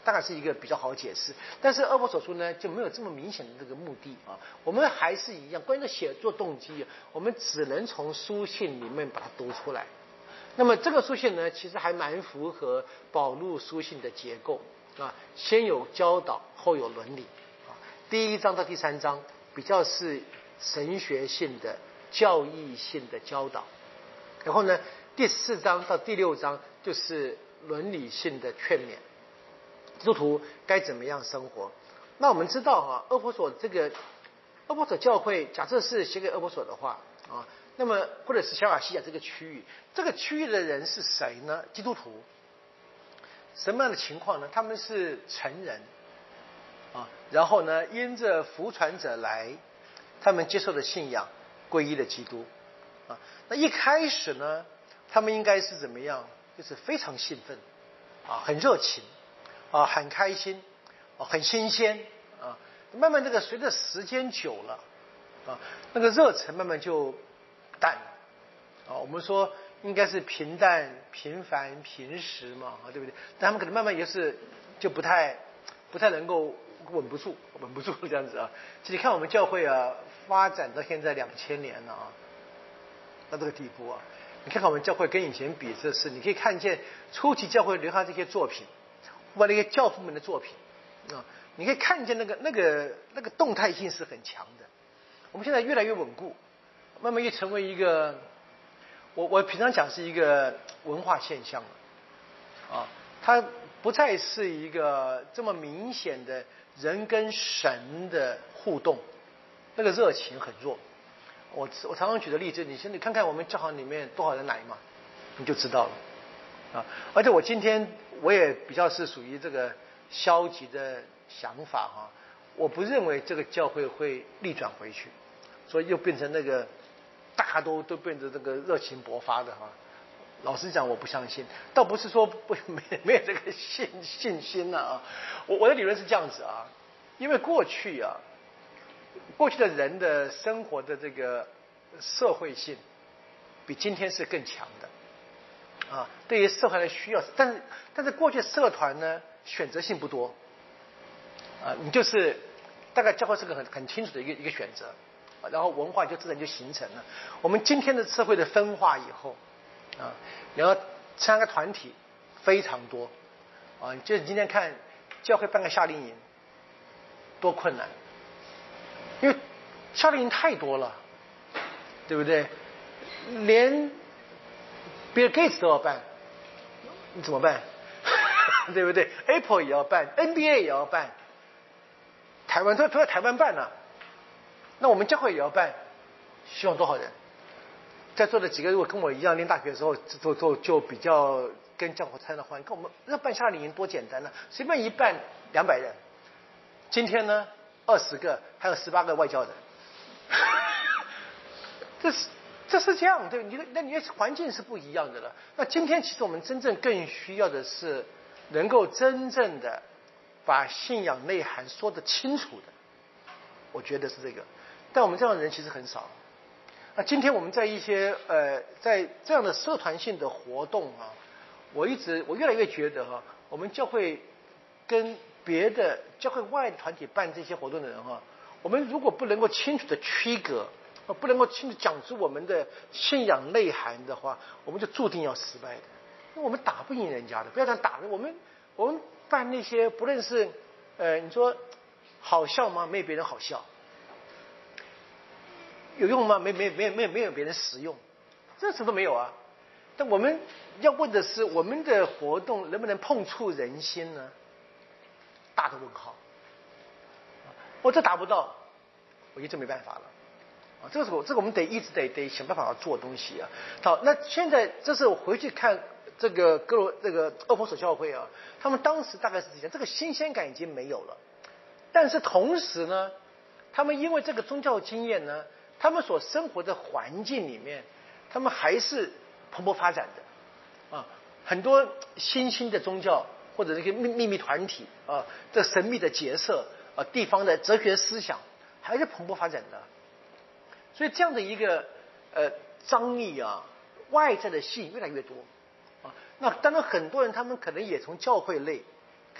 A: 当然是一个比较好解释。但是《厄弗所书》呢就没有这么明显的这个目的啊，我们还是一样，关于写作动机，我们只能从书信里面把它读出来。那么这个书信呢，其实还蛮符合保禄书信的结构啊，先有教导，后有伦理啊。第一章到第三章比较是神学性的、教义性的教导，然后呢，第四章到第六章就是伦理性的劝勉，基督徒该怎么样生活。那我们知道哈、啊，厄弗所这个厄弗所教会，假设是写给厄弗所的话啊。那么，或者是小亚细亚这个区域，这个区域的人是谁呢？基督徒。什么样的情况呢？他们是成人啊，然后呢，因着福传者来，他们接受的信仰，皈依了基督啊。那一开始呢，他们应该是怎么样？就是非常兴奋啊，很热情啊，很开心啊，很新鲜啊。慢慢这个随着时间久了啊，那个热忱慢慢就淡啊，我们说应该是平淡、平凡、平实嘛，啊，对不对？但他们可能慢慢也是就不太、不太能够稳不住、稳不住这样子啊。其实你看我们教会啊，发展到现在两千年了啊，到这个地步啊，你看看我们教会跟以前比，这是你可以看见初期教会留下这些作品，或者一些教父们的作品啊，你可以看见那个、那个、那个动态性是很强的。我们现在越来越稳固。慢慢也成为一个，我我平常讲是一个文化现象了，啊，它不再是一个这么明显的人跟神的互动，那个热情很弱。我我常常举的例子，你现在看看我们教堂里面多少人来嘛，你就知道了，啊，而且我今天我也比较是属于这个消极的想法哈，我不认为这个教会会逆转回去，所以又变成那个。大家都都变成这个热情勃发的哈，老实讲我不相信，倒不是说不没没有这个信信心呐啊，我我的理论是这样子啊，因为过去啊，过去的人的生活的这个社会性比今天是更强的啊，对于社会的需要，但是但是过去社团呢选择性不多啊，你就是大概教会是个很很清楚的一个一个选择。然后文化就自然就形成了。我们今天的社会的分化以后，啊，你要参加个团体非常多，啊，就你今天看教会办个夏令营，多困难，因为夏令营太多了，对不对？连比尔盖茨都要办，你怎么办？对不对 ？Apple 也要办 ，N B A 也要办，台湾都都在台湾办呢、啊。那我们教会也要办，希望多少人？在座的几个如果跟我一样念大学的时候，就就就比较跟教会参的话，你看我们那办夏令营多简单呢、啊，随便一办两百人。今天呢，二十个，还有十八个外教人，这是这是这样，对，你的那你的环境是不一样的了。那今天其实我们真正更需要的是，能够真正的把信仰内涵说得清楚的，我觉得是这个。但我们这样的人其实很少。那今天我们在一些呃，在这样的社团性的活动啊，我一直我越来越觉得哈、啊，我们教会跟别的教会外的团体办这些活动的人哈、啊，我们如果不能够清楚的区隔，不能够清楚讲出我们的信仰内涵的话，我们就注定要失败的。因为我们打不赢人家的，不要讲打，我们我们办那些不论是呃，你说好笑吗？没有别人好笑。有用吗？没没没没没有别人实用，这什么都没有啊。但我们要问的是，我们的活动能不能碰触人心呢？大的问号。我这达不到，我觉得这没办法了。啊，这个是我这个我们得一直得得想办法要做东西啊。好，那现在这是我回去看这个哥罗这个厄弗所教会啊，他们当时大概是这样，这个新鲜感已经没有了。但是同时呢，他们因为这个宗教经验呢。他们所生活的环境里面，他们还是蓬勃发展的啊，很多新兴的宗教或者这个秘秘密团体啊，这神秘的结社啊，地方的哲学思想还是蓬勃发展的。所以这样的一个呃张力啊，外在的吸引越来越多啊。那当然很多人他们可能也从教会内开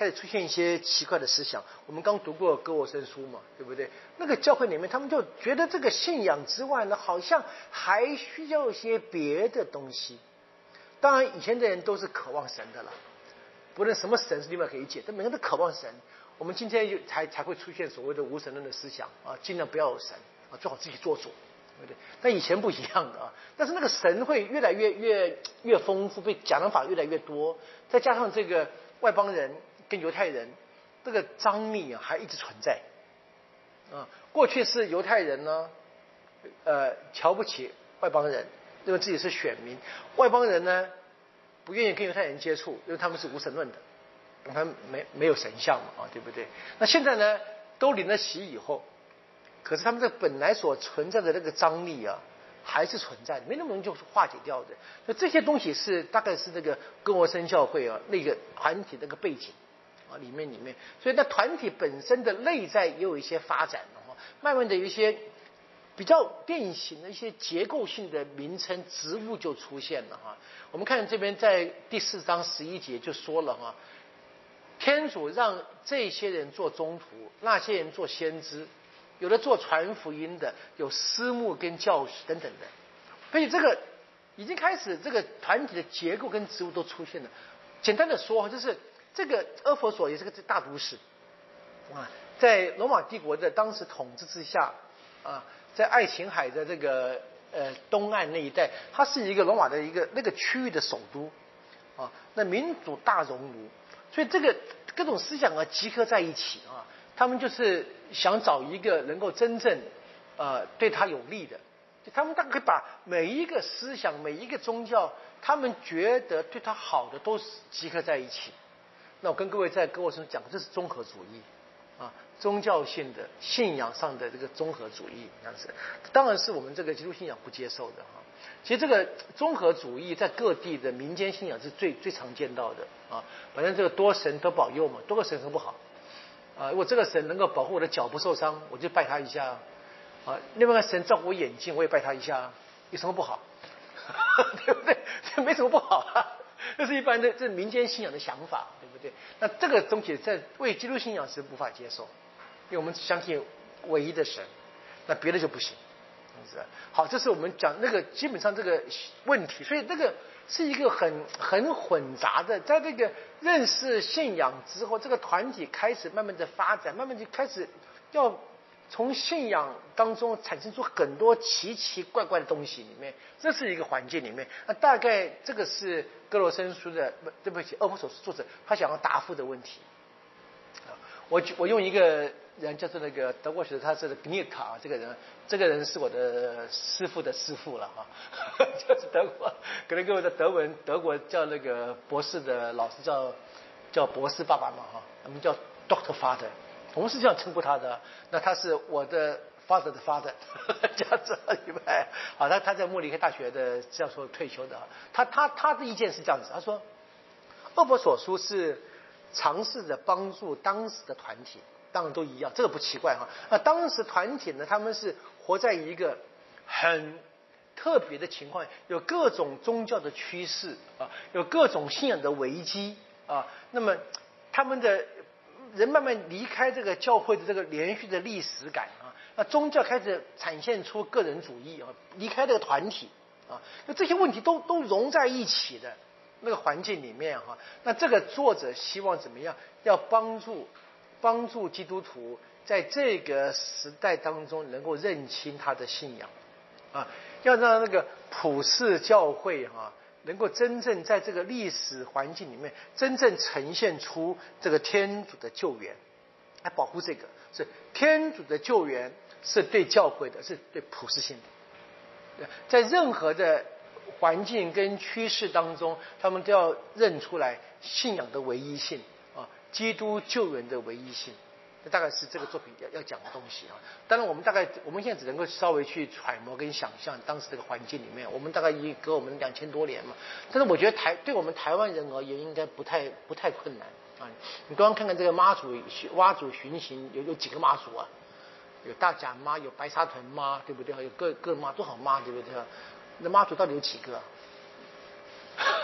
A: 开始出现一些奇怪的思想。我们刚读过歌罗森书嘛，对不对？那个教会里面，他们就觉得这个信仰之外呢，好像还需要一些别的东西。当然，以前的人都是渴望神的了，不论什么神是另外可以解，但每个人都渴望神。我们今天就才才会出现所谓的无神论的思想啊，尽量不要有神啊，最好自己做主。对不对？但以前不一样的啊，但是那个神会越来越越越丰富，被讲的法越来越多，再加上这个外邦人跟犹太人这个张力啊还一直存在啊。过去是犹太人呢，呃，瞧不起外邦人，认为自己是选民；外邦人呢，不愿意跟犹太人接触，因为他们是无神论的，他们没没有神像嘛啊，对不对？那现在呢，都领了洗以后。可是他们这本来所存在的那个张力啊，还是存在的，没那么容易就化解掉的。那这些东西是大概是那个歌罗森教会啊那个团体那个背景啊里面里面，所以那团体本身的内在也有一些发展了哈，慢慢的有一些比较变形的一些结构性的名称职务就出现了哈。我们看这边在第四章十一节就说了哈，天主让这些人做中途，那些人做先知。有的做传福音的，有师牧跟教师等等的，所以这个已经开始，这个团体的结构跟职务都出现了。简单的说，就是这个阿佛所也是个大都市啊，在罗马帝国的当时统治之下啊，在爱琴海的这个呃东岸那一带，它是一个罗马的一个那个区域的首都啊，那民主大熔炉，所以这个各种思想啊集合在一起啊。他们就是想找一个能够真正，呃，对他有利的，就他们大概可以把每一个思想、每一个宗教，他们觉得对他好的都集合在一起。那我跟各位在歌罗森讲，这是综合主义啊，宗教性的信仰上的这个综合主义这样子，当然是我们这个基督信仰不接受的哈。其实这个综合主义在各地的民间信仰是最最常见到的啊，反正这个多神都保佑嘛，多个神很不好。啊，如果这个神能够保护我的脚不受伤，我就拜他一下啊。另外一个神照顾我眼睛，我也拜他一下，有什么不好？对不对？这没什么不好啊，这是一般的这民间信仰的想法，对不对？那这个东西在为基督信仰是无法接受，因为我们相信唯一的神，那别的就不行。好，这是我们讲那个基本上这个问题，所以这个是一个很很混杂的，在这个认识信仰之后，这个团体开始慢慢的发展，慢慢就开始要从信仰当中产生出很多奇奇怪怪的东西里面，这是一个环境里面。那大概这个是歌罗森书的，对不起，阿佛所书作者他想要答复的问题。我我用一个人叫做那个德国学者，他是比涅卡这个人，这个人是我的师父的师父了哈，就是德国，可能各位的德文，德国叫那个博士的老师叫叫博士爸爸嘛哈，我们叫 Doctor Father， 我们是这样称呼他的。那他是我的 father 的 father， 这样子明白？好，他他在慕尼黑大学的教授退休的，他他他的意见是这样子，他说，阿佛所书是尝试着帮助当时的团体，当然都一样，这个不奇怪哈。那当时团体呢，他们是活在一个很特别的情况，有各种宗教的趋势啊，有各种信仰的危机啊。那么他们的人慢慢离开这个教会的这个连续的历史感啊，那宗教开始展现出个人主义啊，离开这个团体啊，那这些问题都都融在一起的。那个环境里面哈，那这个作者希望怎么样？要帮助帮助基督徒在这个时代当中能够认清他的信仰啊，要让那个普世教会哈能够真正在这个历史环境里面真正呈现出这个天主的救援，来保护这个是天主的救援是对教会的，是对普世性的，在任何的环境跟趋势当中，他们都要认出来信仰的唯一性啊，基督救援的唯一性。这大概是这个作品要要讲的东西啊。当然，我们大概我们现在只能够稍微去揣摩跟想象当时这个环境里面，我们大概已隔我们两千多年嘛。但是我觉得台对我们台湾人而言，应该不太不太困难啊。你刚刚看看这个妈祖妈祖巡行，有有几个妈祖啊？有大甲妈，有白沙屯妈，对不对？有各各妈多少妈，对不对？那妈祖到底有几个？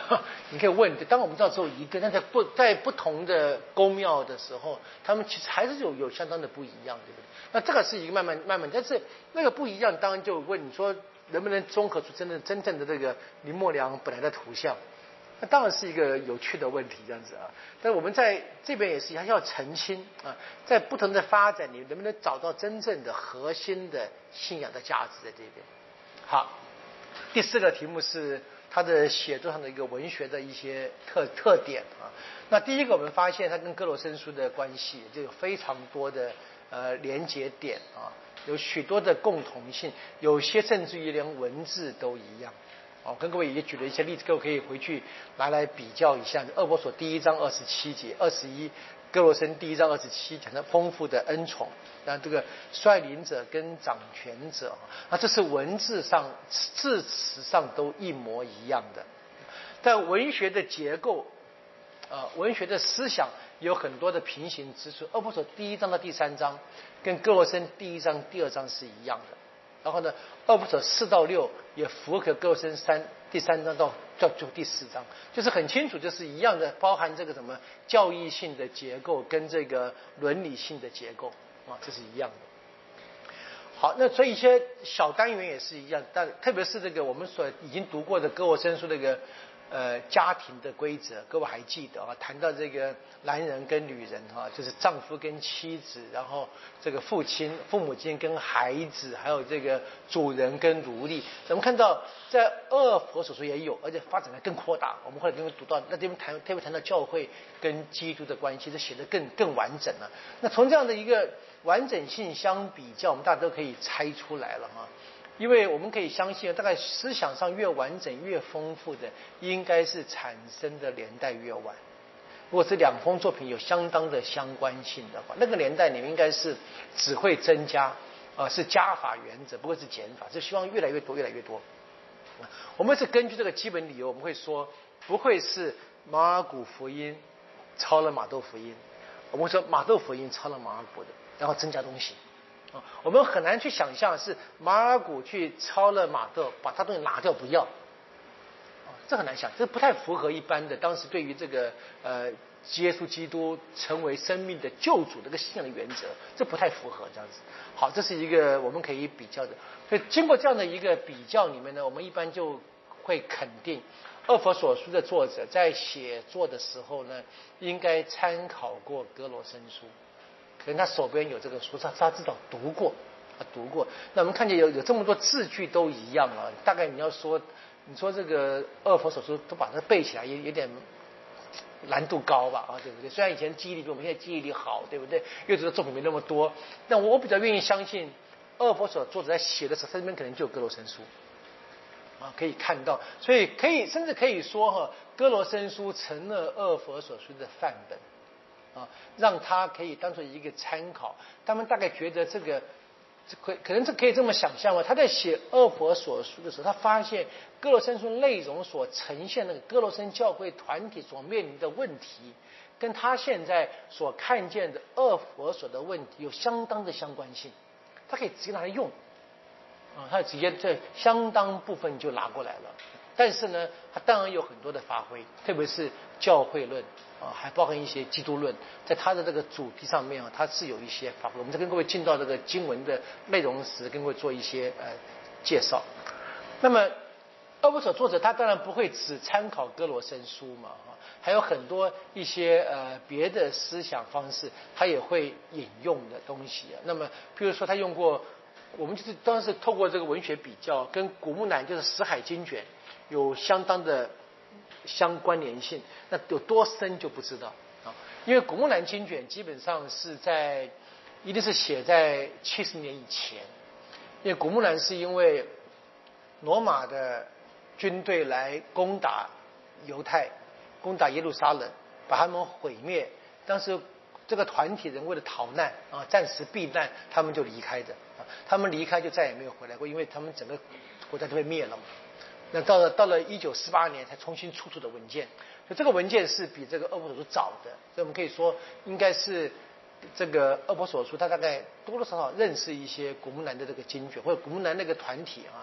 A: 你可以问，当然我们知道只有一个，但在不在不同的宫庙的时候，他们其实还是有有相当的不一样，对不对？那这个是一个慢慢慢慢，但是那个不一样，当然就问你说能不能综合出真的真正的这个林默娘本来的图像？那当然是一个有趣的问题，这样子啊。但我们在这边也是还要澄清啊，在不同的发展，你能不能找到真正的核心的信仰的价值在这边？好，第四个题目是他的写作上的一个文学的一些特特点啊。那第一个我们发现他跟哥罗森书的关系就有非常多的呃连结点啊，有许多的共同性，有些甚至于连文字都一样。哦，跟各位也举了一些例子，各位可以回去拿来比较一下。厄波所第一章二十七节，二十一哥罗森第一章二十七讲的丰富的恩宠，那这个率领者跟掌权者，那这是文字上字词上都一模一样的。但文学的结构，呃，文学的思想有很多的平行之处。厄波所第一章到第三章跟哥罗森第一章、第二章是一样的。然后呢，厄波所四到六也符合哥罗森三第三章到到就第四章，就是很清楚，就是一样的，包含这个什么教义性的结构跟这个伦理性的结构啊，这是一样的。好，那所以一些小单元也是一样，但特别是这个我们所已经读过的哥罗森书这个呃家庭的规则，各位还记得啊？谈到这个男人跟女人哈，就是丈夫跟妻子，然后这个父亲、父母亲跟孩子，还有这个主人跟奴隶。我们看到在厄佛所书也有，而且发展的更扩大。我们后来跟读到那这边谈，特别谈到教会跟基督的关系，这写得更更完整了。那从这样的一个完整性相比较，我们大家都可以猜出来了哈。因为我们可以相信，大概思想上越完整、越丰富的，应该是产生的年代越晚。如果这两封作品有相当的相关性的话，那个年代你们应该是只会增加，呃，是加法原则，不会是减法，是希望越来越多、越来越多。我们是根据这个基本理由，我们会说，不会是马尔谷福音抄了马窦福音，我们说马窦福音抄了马尔谷的，然后增加东西。啊，我们很难去想象是马尔谷去抄了马窦，把他东西拿掉不要，啊，这很难想，这不太符合一般的当时对于这个呃耶稣基督成为生命的救主这个信仰的原则，这不太符合这样子。好，这是一个我们可以比较的。所以经过这样的一个比较里面呢，我们一般就会肯定，厄弗所书的作者在写作的时候呢，应该参考过哥罗森书。可能他手边有这个书，他他至少读过，他读过。那我们看见有有这么多字句都一样啊，大概你要说，你说这个厄弗所书都把它背起来，也有点难度高吧，啊，对不对？虽然以前记忆力比我们现在记忆力好，对不对？阅读的作品没那么多，但我比较愿意相信，厄弗所作者在写的时候，他这边可能就有哥罗森书啊，可以看到，所以可以甚至可以说哈，哥罗森书成了厄弗所书的范本。啊，让他可以当做一个参考。他们大概觉得这个，这可可能这可以这么想象吧。他在写厄弗所书的时候，他发现哥罗森书内容所呈现那个哥罗森教会团体所面临的问题，跟他现在所看见的厄弗所的问题有相当的相关性。他可以直接拿来用，啊，他直接这相当部分就拿过来了。但是呢，他当然有很多的发挥，特别是教会论。啊，还包含一些基督论，在他的这个主题上面啊，他是有一些发挥。我们再跟各位进到这个经文的内容时，跟各位做一些呃介绍。那么，厄弗所作者他当然不会只参考哥罗森书嘛，啊，还有很多一些呃别的思想方式，他也会引用的东西啊。那么，譬如说他用过，我们就是当时透过这个文学比较，跟古木南就是死海经卷有相当的相关联性，那有多深就不知道啊。因为古木兰经卷基本上是在，一定是写在七十年以前。因为古木兰是因为罗马的军队来攻打犹太，攻打耶路撒冷，把他们毁灭。当时这个团体人为了逃难啊，暂时避难，他们就离开的啊。他们离开就再也没有回来过，因为他们整个国家都被灭了嘛。那到了到了一九四八年才重新出土的文件，所以这个文件是比这个厄弗所书早的，所以我们可以说应该是这个厄弗所书他大概多多少少认识一些古木南的这个经卷或者古木南那个团体啊。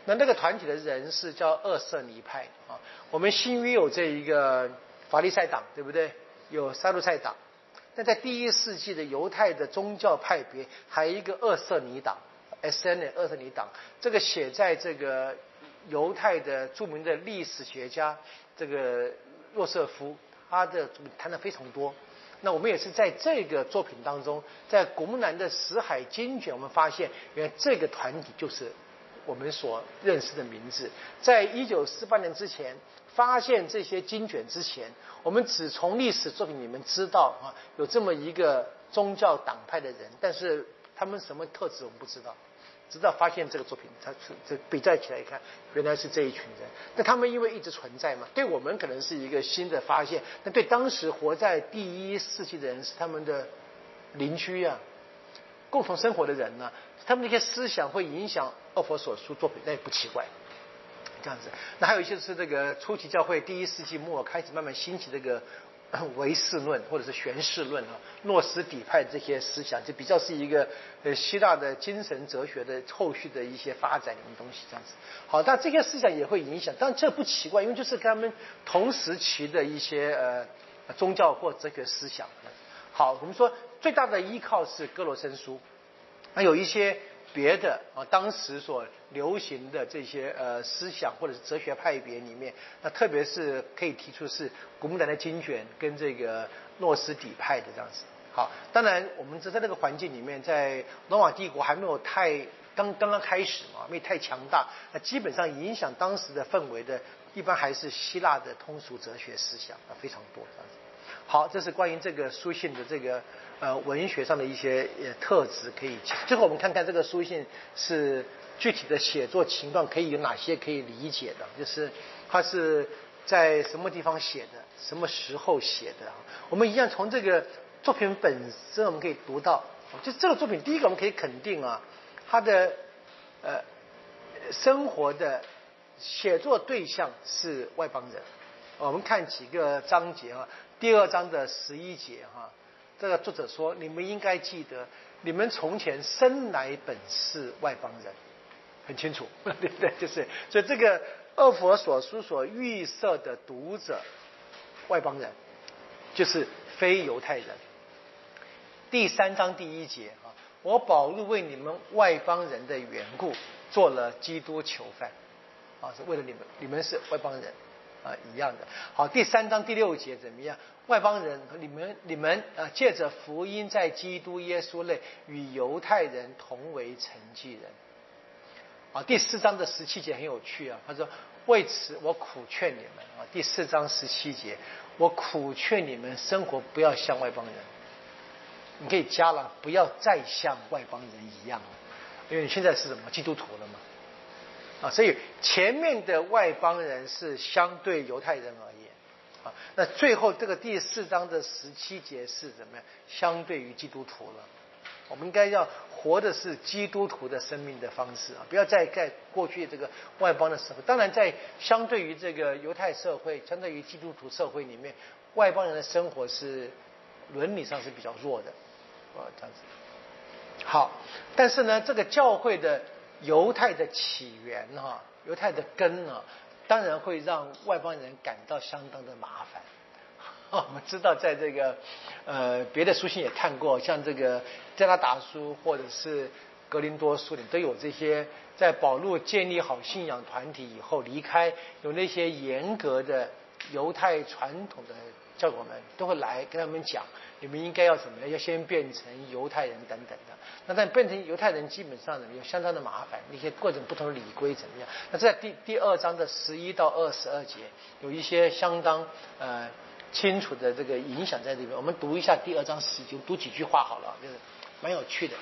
A: 那那个团体的人是叫厄瑟尼派啊。我们新约有这一个法利赛党，对不对？有撒杜塞党。但在第一世纪的犹太的宗教派别，还有一个厄瑟尼党 ，S N 厄瑟尼党。这个写在这个犹太的著名的历史学家这个若瑟夫，他的谈的非常多。那我们也是在这个作品当中，在古木兰的死海经卷，我们发现原来这个团体就是我们所认识的名字。在一九四八年之前发现这些经卷之前，我们只从历史作品里面知道啊，有这么一个宗教党派的人，但是他们什么特质我们不知道。直到发现这个作品，它是这比较起来一看，原来是这一群人。那他们因为一直存在嘛，对我们可能是一个新的发现，但对当时活在第一世纪的人是他们的邻居啊，共同生活的人呢、啊，他们那些思想会影响厄佛所书作品，那也不奇怪。这样子，那还有一些是这个初期教会第一世纪末开始慢慢兴起这个唯识论或者是玄释论啊，诺斯底派这些思想，就比较是一个呃希腊的精神哲学的后续的一些发展的东西，这样子。好，但这些思想也会影响，但这不奇怪，因为就是跟他们同时期的一些呃宗教或哲学思想。好，我们说最大的依靠是哥罗森书，那有一些别的啊，当时所流行的这些呃思想或者是哲学派别里面，那特别是可以提出是古木兰的经卷跟这个诺斯底派的这样子。好，当然我们在那个环境里面，在罗马帝国还没有太刚刚刚开始嘛，没有太强大，那基本上影响当时的氛围的，一般还是希腊的通俗哲学思想啊，非常多这样子。好，这是关于这个书信的这个呃文学上的一些呃特质可以讲。最后我们看看这个书信是具体的写作情况可以有哪些可以理解的，就是它是在什么地方写的，什么时候写的。我们一样从这个作品本身我们可以读到，就这个作品第一个我们可以肯定啊，它的呃生活的写作对象是外邦人。我们看几个章节啊，第二章的十一节哈，这个作者说：“你们应该记得，你们从前生来本是外邦人。”很清楚，对不对？就是所以这个厄佛所书所预设的读者，外邦人，就是非犹太人。第三章第一节啊，我保罗为你们外邦人的缘故，做了基督囚犯，啊，是为了你们，你们是外邦人。啊，一样的。好，第三章第六节怎么样？外邦人，你们你们啊，借着福音在基督耶稣内与犹太人同为承继人。啊，第四章的十七节很有趣啊，他说：“为此我苦劝你们啊。”第四章十七节，我苦劝你们生活不要像外邦人。你可以加了，不要再像外邦人一样，因为你现在是什么基督徒了嘛。啊，所以前面的外邦人是相对犹太人而言，啊，那最后这个第四章的十七节是怎么样？相对于基督徒了，我们应该要活的是基督徒的生命的方式啊，不要再在过去这个外邦的社会。当然，在相对于这个犹太社会，相对于基督徒社会里面，外邦人的生活是伦理上是比较弱的，啊，这样子。好，但是呢，这个教会的犹太的起源哈，犹太的根啊，当然会让外邦人感到相当的麻烦。我们知道，在这个呃别的书信也看过，像这个加拉达书或者是格林多书里都有这些，在保罗建立好信仰团体以后离开，有那些严格的犹太传统的教友们都会来跟他们讲，你们应该要怎么样，要先变成犹太人等等的。那但变成犹太人基本上呢有相当的麻烦，那些各种不同的礼规怎么样？那在第第二章的十一到二十二节有一些相当呃清楚的这个影响在这边。我们读一下第二章十节，读几句话好了，就是蛮有趣的。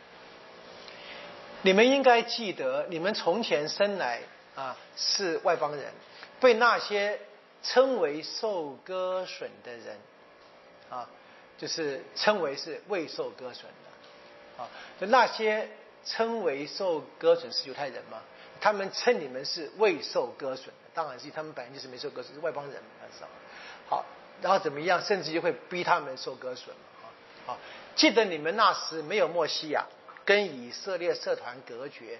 A: 你们应该记得，你们从前生来啊是外邦人，被那些称为受割损的人啊，就是称为是未受割损的。啊，就那些称为受割损是犹太人嘛，他们称你们是未受割损的，当然是他们本来就是没受割损，是外邦人嘛，知道吗？好，然后怎么样，甚至就会逼他们受割损嘛。好，记得你们那时没有默西亚，跟以色列社团隔绝，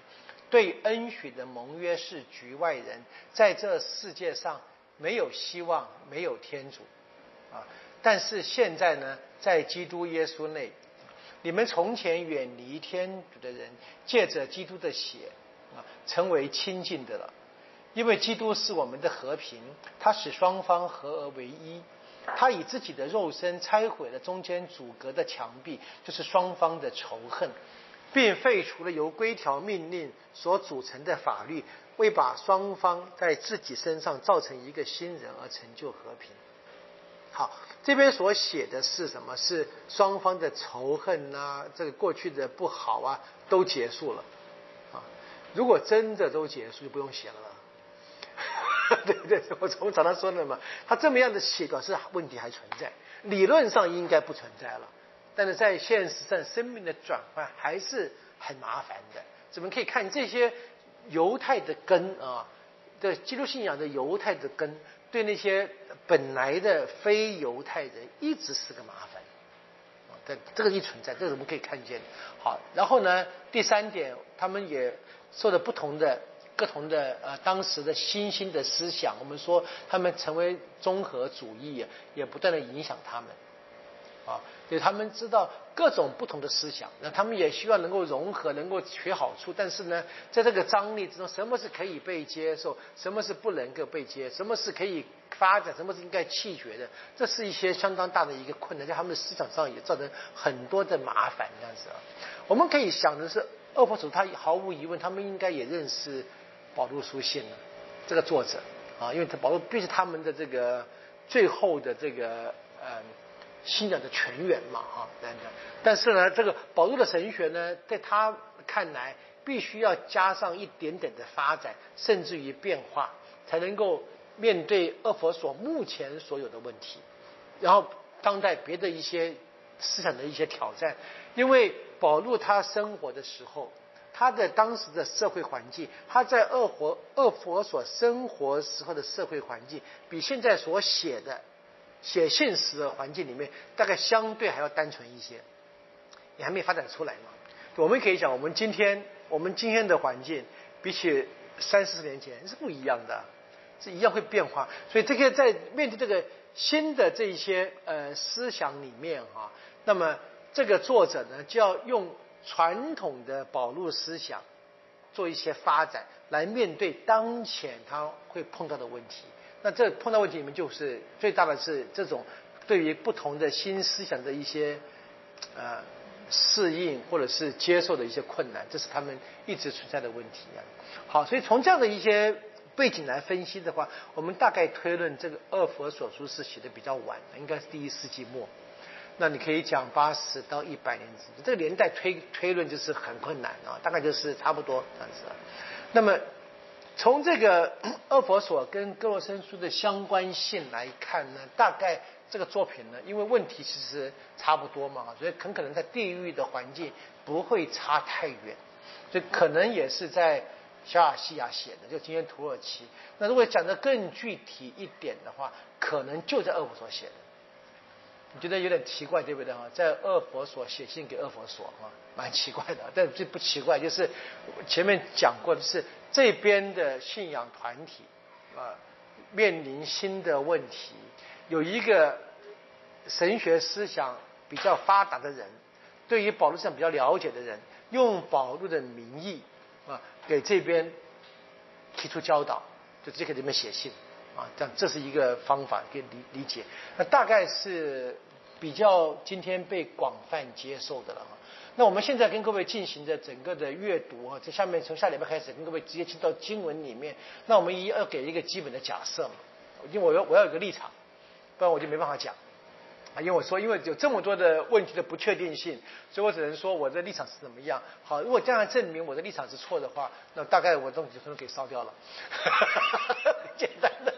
A: 对恩许的盟约是局外人，在这世界上没有希望，没有天主啊。但是现在呢，在基督耶稣内，你们从前远离天主的人，借着基督的血啊，成为亲近的了。因为基督是我们的和平，他使双方合而为一，他以自己的肉身拆毁了中间阻隔的墙壁，就是双方的仇恨，并废除了由规条命令所组成的法律，为把双方在自己身上造成一个新人而成就和平。好，这边所写的是什么？是双方的仇恨啊，这个过去的不好啊，都结束了啊。如果真的都结束，就不用写了。对对，我从常常说的嘛，他这么样的写表示问题还存在，理论上应该不存在了，但是在现实上，生命的转换还是很麻烦的。怎么可以看这些犹太的根啊，的基督信仰的犹太的根，对那些本来的非犹太人一直是个麻烦啊，这这个一存在，这个我们可以看见。好，然后呢，第三点，他们也受了不同的。不同的呃当时的新兴的思想，我们说他们成为综合主义，也不断的影响他们啊，所以他们知道各种不同的思想，那他们也希望能够融合，能够取好处，但是呢，在这个张力之中，什么是可以被接受，什么是不能够被接受，什么是可以发展，什么是应该弃绝的，这是一些相当大的一个困难，在他们的思想上也造成很多的麻烦这样子啊。我们可以想的是，恶佛主他毫无疑问，他们应该也认识保禄书信了，这个作者啊，因为他保禄必是他们的这个最后的这个呃信仰的泉源嘛啊等等。但是呢，这个保禄的神学呢，在他看来，必须要加上一点点的发展，甚至于变化，才能够面对恶佛所目前所有的问题，然后当代别的一些思想的一些挑战。因为保禄他生活的时候，他的当时的社会环境，他在恶佛恶佛所生活时候的社会环境，比现在所写的写信时的环境里面，大概相对还要单纯一些，也还没发展出来嘛。我们可以讲，我们今天我们今天的环境，比起三四十年前是不一样的，是一样会变化。所以这个在面对这个新的这一些呃思想里面哈，那么这个作者呢，就要用传统的保禄思想做一些发展，来面对当前他会碰到的问题。那这碰到问题里面，就是最大的是这种对于不同的新思想的一些呃适应或者是接受的一些困难，这是他们一直存在的问题啊。好，所以从这样的一些背景来分析的话，我们大概推论这个恶佛所书是写的比较晚，应该是第一世纪末。那你可以讲八十到一百年之间，这个年代推推论就是很困难啊，大概就是差不多这样子。那么从这个恶佛所跟哥罗森书的相关性来看呢，大概这个作品呢，因为问题其实差不多嘛，所以很可能在地域的环境不会差太远，所以可能也是在小亚细亚写的，就今天土耳其。那如果讲得更具体一点的话，可能就在恶佛所写的。你觉得有点奇怪，对不对啊？在恶佛所写信给恶佛所啊，蛮奇怪的。但这不奇怪，就是前面讲过的是这边的信仰团体啊，面临新的问题，有一个神学思想比较发达的人，对于保禄思想比较了解的人，用保禄的名义啊，给这边提出教导，就直接给这边写信。啊，这样这是一个方法可以理理解，那大概是比较今天被广泛接受的了啊。那我们现在跟各位进行的整个的阅读啊，这下面从下礼拜开始跟各位直接进到经文里面，那我们一要给一个基本的假设嘛，因为我要我要有个立场，不然我就没办法讲。啊，因为我说，因为有这么多的问题的不确定性，所以我只能说我的立场是怎么样。好，如果这样证明我的立场是错的话，那大概我东西就给烧掉了，简单的。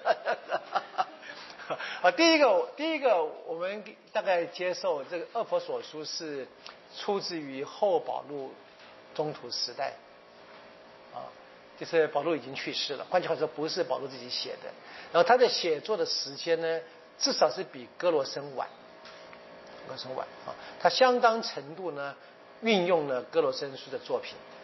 A: 啊，第一个，第一个，我们大概接受这个恶佛所书是出自于后保禄中途时代，啊，就是保禄已经去世了，换句话说，不是保禄自己写的。然后他的写作的时间呢，至少是比哥罗森晚。哥罗森晚啊，他相当程度呢运用了哥罗森书的作品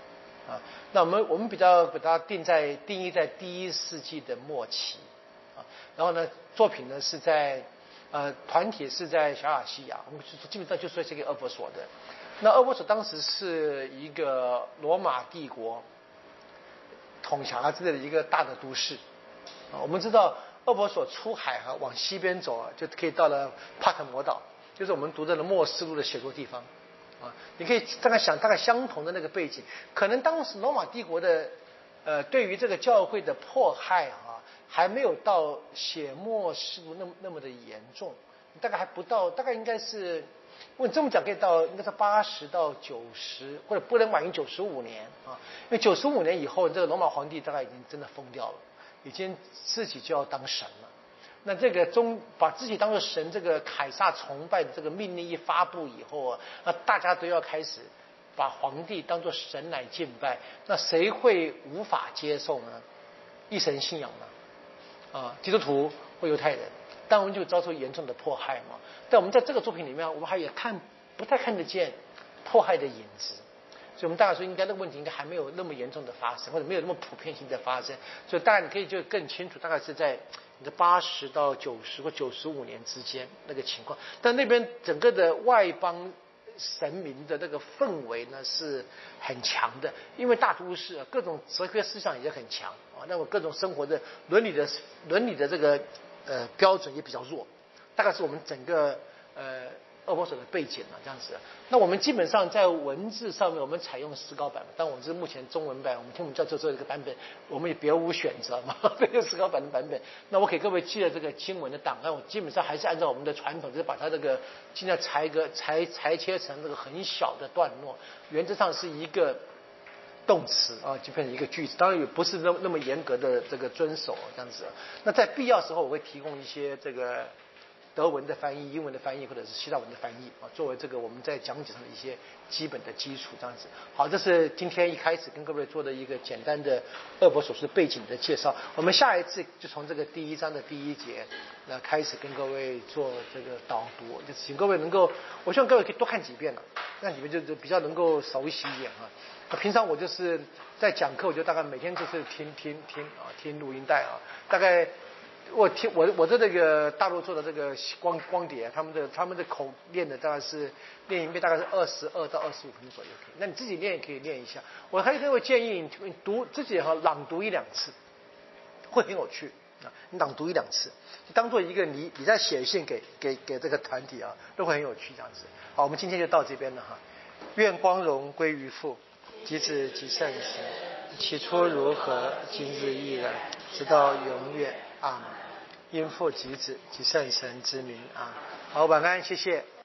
A: 啊。那我们我们比较把它定在定义在第一世纪的末期啊。然后呢，作品呢是在呃团体是在小亚细亚，我们基本上就说这个俄弗所的。那俄弗所当时是一个罗马帝国统辖之类的一个大的都市啊。我们知道俄弗所出海哈、啊，往西边走啊，就可以到了帕特摩岛，就是我们读到的末世录的写作地方啊。你可以大概想，大概相同的那个背景，可能当时罗马帝国的呃对于这个教会的迫害啊，还没有到写末世录那么那么的严重，大概还不到，大概应该是。我这么讲可以到应该是八十到九十，或者不能晚于九十五年啊，因为九十五年以后，这个罗马皇帝大概已经真的疯掉了，已经自己就要当神了。那这个中把自己当做神，这个凯撒崇拜的这个命令一发布以后啊，那大家都要开始把皇帝当作神来敬拜，那谁会无法接受呢？一神信仰呢？啊，基督徒或犹太人。当然就遭受严重的迫害嘛。但我们在这个作品里面，我们还也看不太看得见迫害的影子，所以我们大概说，应该这个问题应该还没有那么严重的发生，或者没有那么普遍性的发生。所以大概你可以就更清楚，大概是在你的八十到九十或九十五年之间那个情况。但那边整个的外邦神明的那个氛围呢是很强的，因为大都市各种哲学思想也很强啊，那么各种生活的伦理的伦理的这个。呃，标准也比较弱，大概是我们整个呃俄弗所的背景啊，这样子。那我们基本上在文字上面，我们采用石膏版，但我们是目前中文版，我们听我们教授做这个版本，我们也别无选择嘛，这个石膏版的版本。那我给各位寄了这个经文的档案，我基本上还是按照我们的传统，就是把它这个尽量裁一个裁裁切成这个很小的段落，原则上是一个。动词啊，就变成一个句子，当然也不是那么那么严格的这个遵守这样子。那在必要时候，我会提供一些这个德文的翻译、英文的翻译，或者是希腊文的翻译啊，作为这个我们在讲解上的一些基本的基础这样子。好，这是今天一开始跟各位做的一个简单的俄弗所书背景的介绍。我们下一次就从这个第一章的第一节那开始跟各位做这个导读，就请各位能够，我希望各位可以多看几遍了，看几遍就就比较能够熟悉一点啊。那平常我就是在讲课，我就大概每天就是听听听啊，听录音带啊。大概我听我我的这个大陆做的这个光光碟，他们的他们的口练的大概是练一遍大概是二十二到二十五分钟左右可以。那你自己练也可以练一下。我还各位建议你读自己哈朗读一两次，会很有趣啊。你朗读一两次，当做一个你你在写信给给给这个团体啊，都会很有趣这样子。好，我们今天就到这边了哈。愿光荣归于父。及子及圣神，起初如何，今日亦然，直到永远。阿们。因父及子及圣神之名。阿们。好，晚安，谢谢。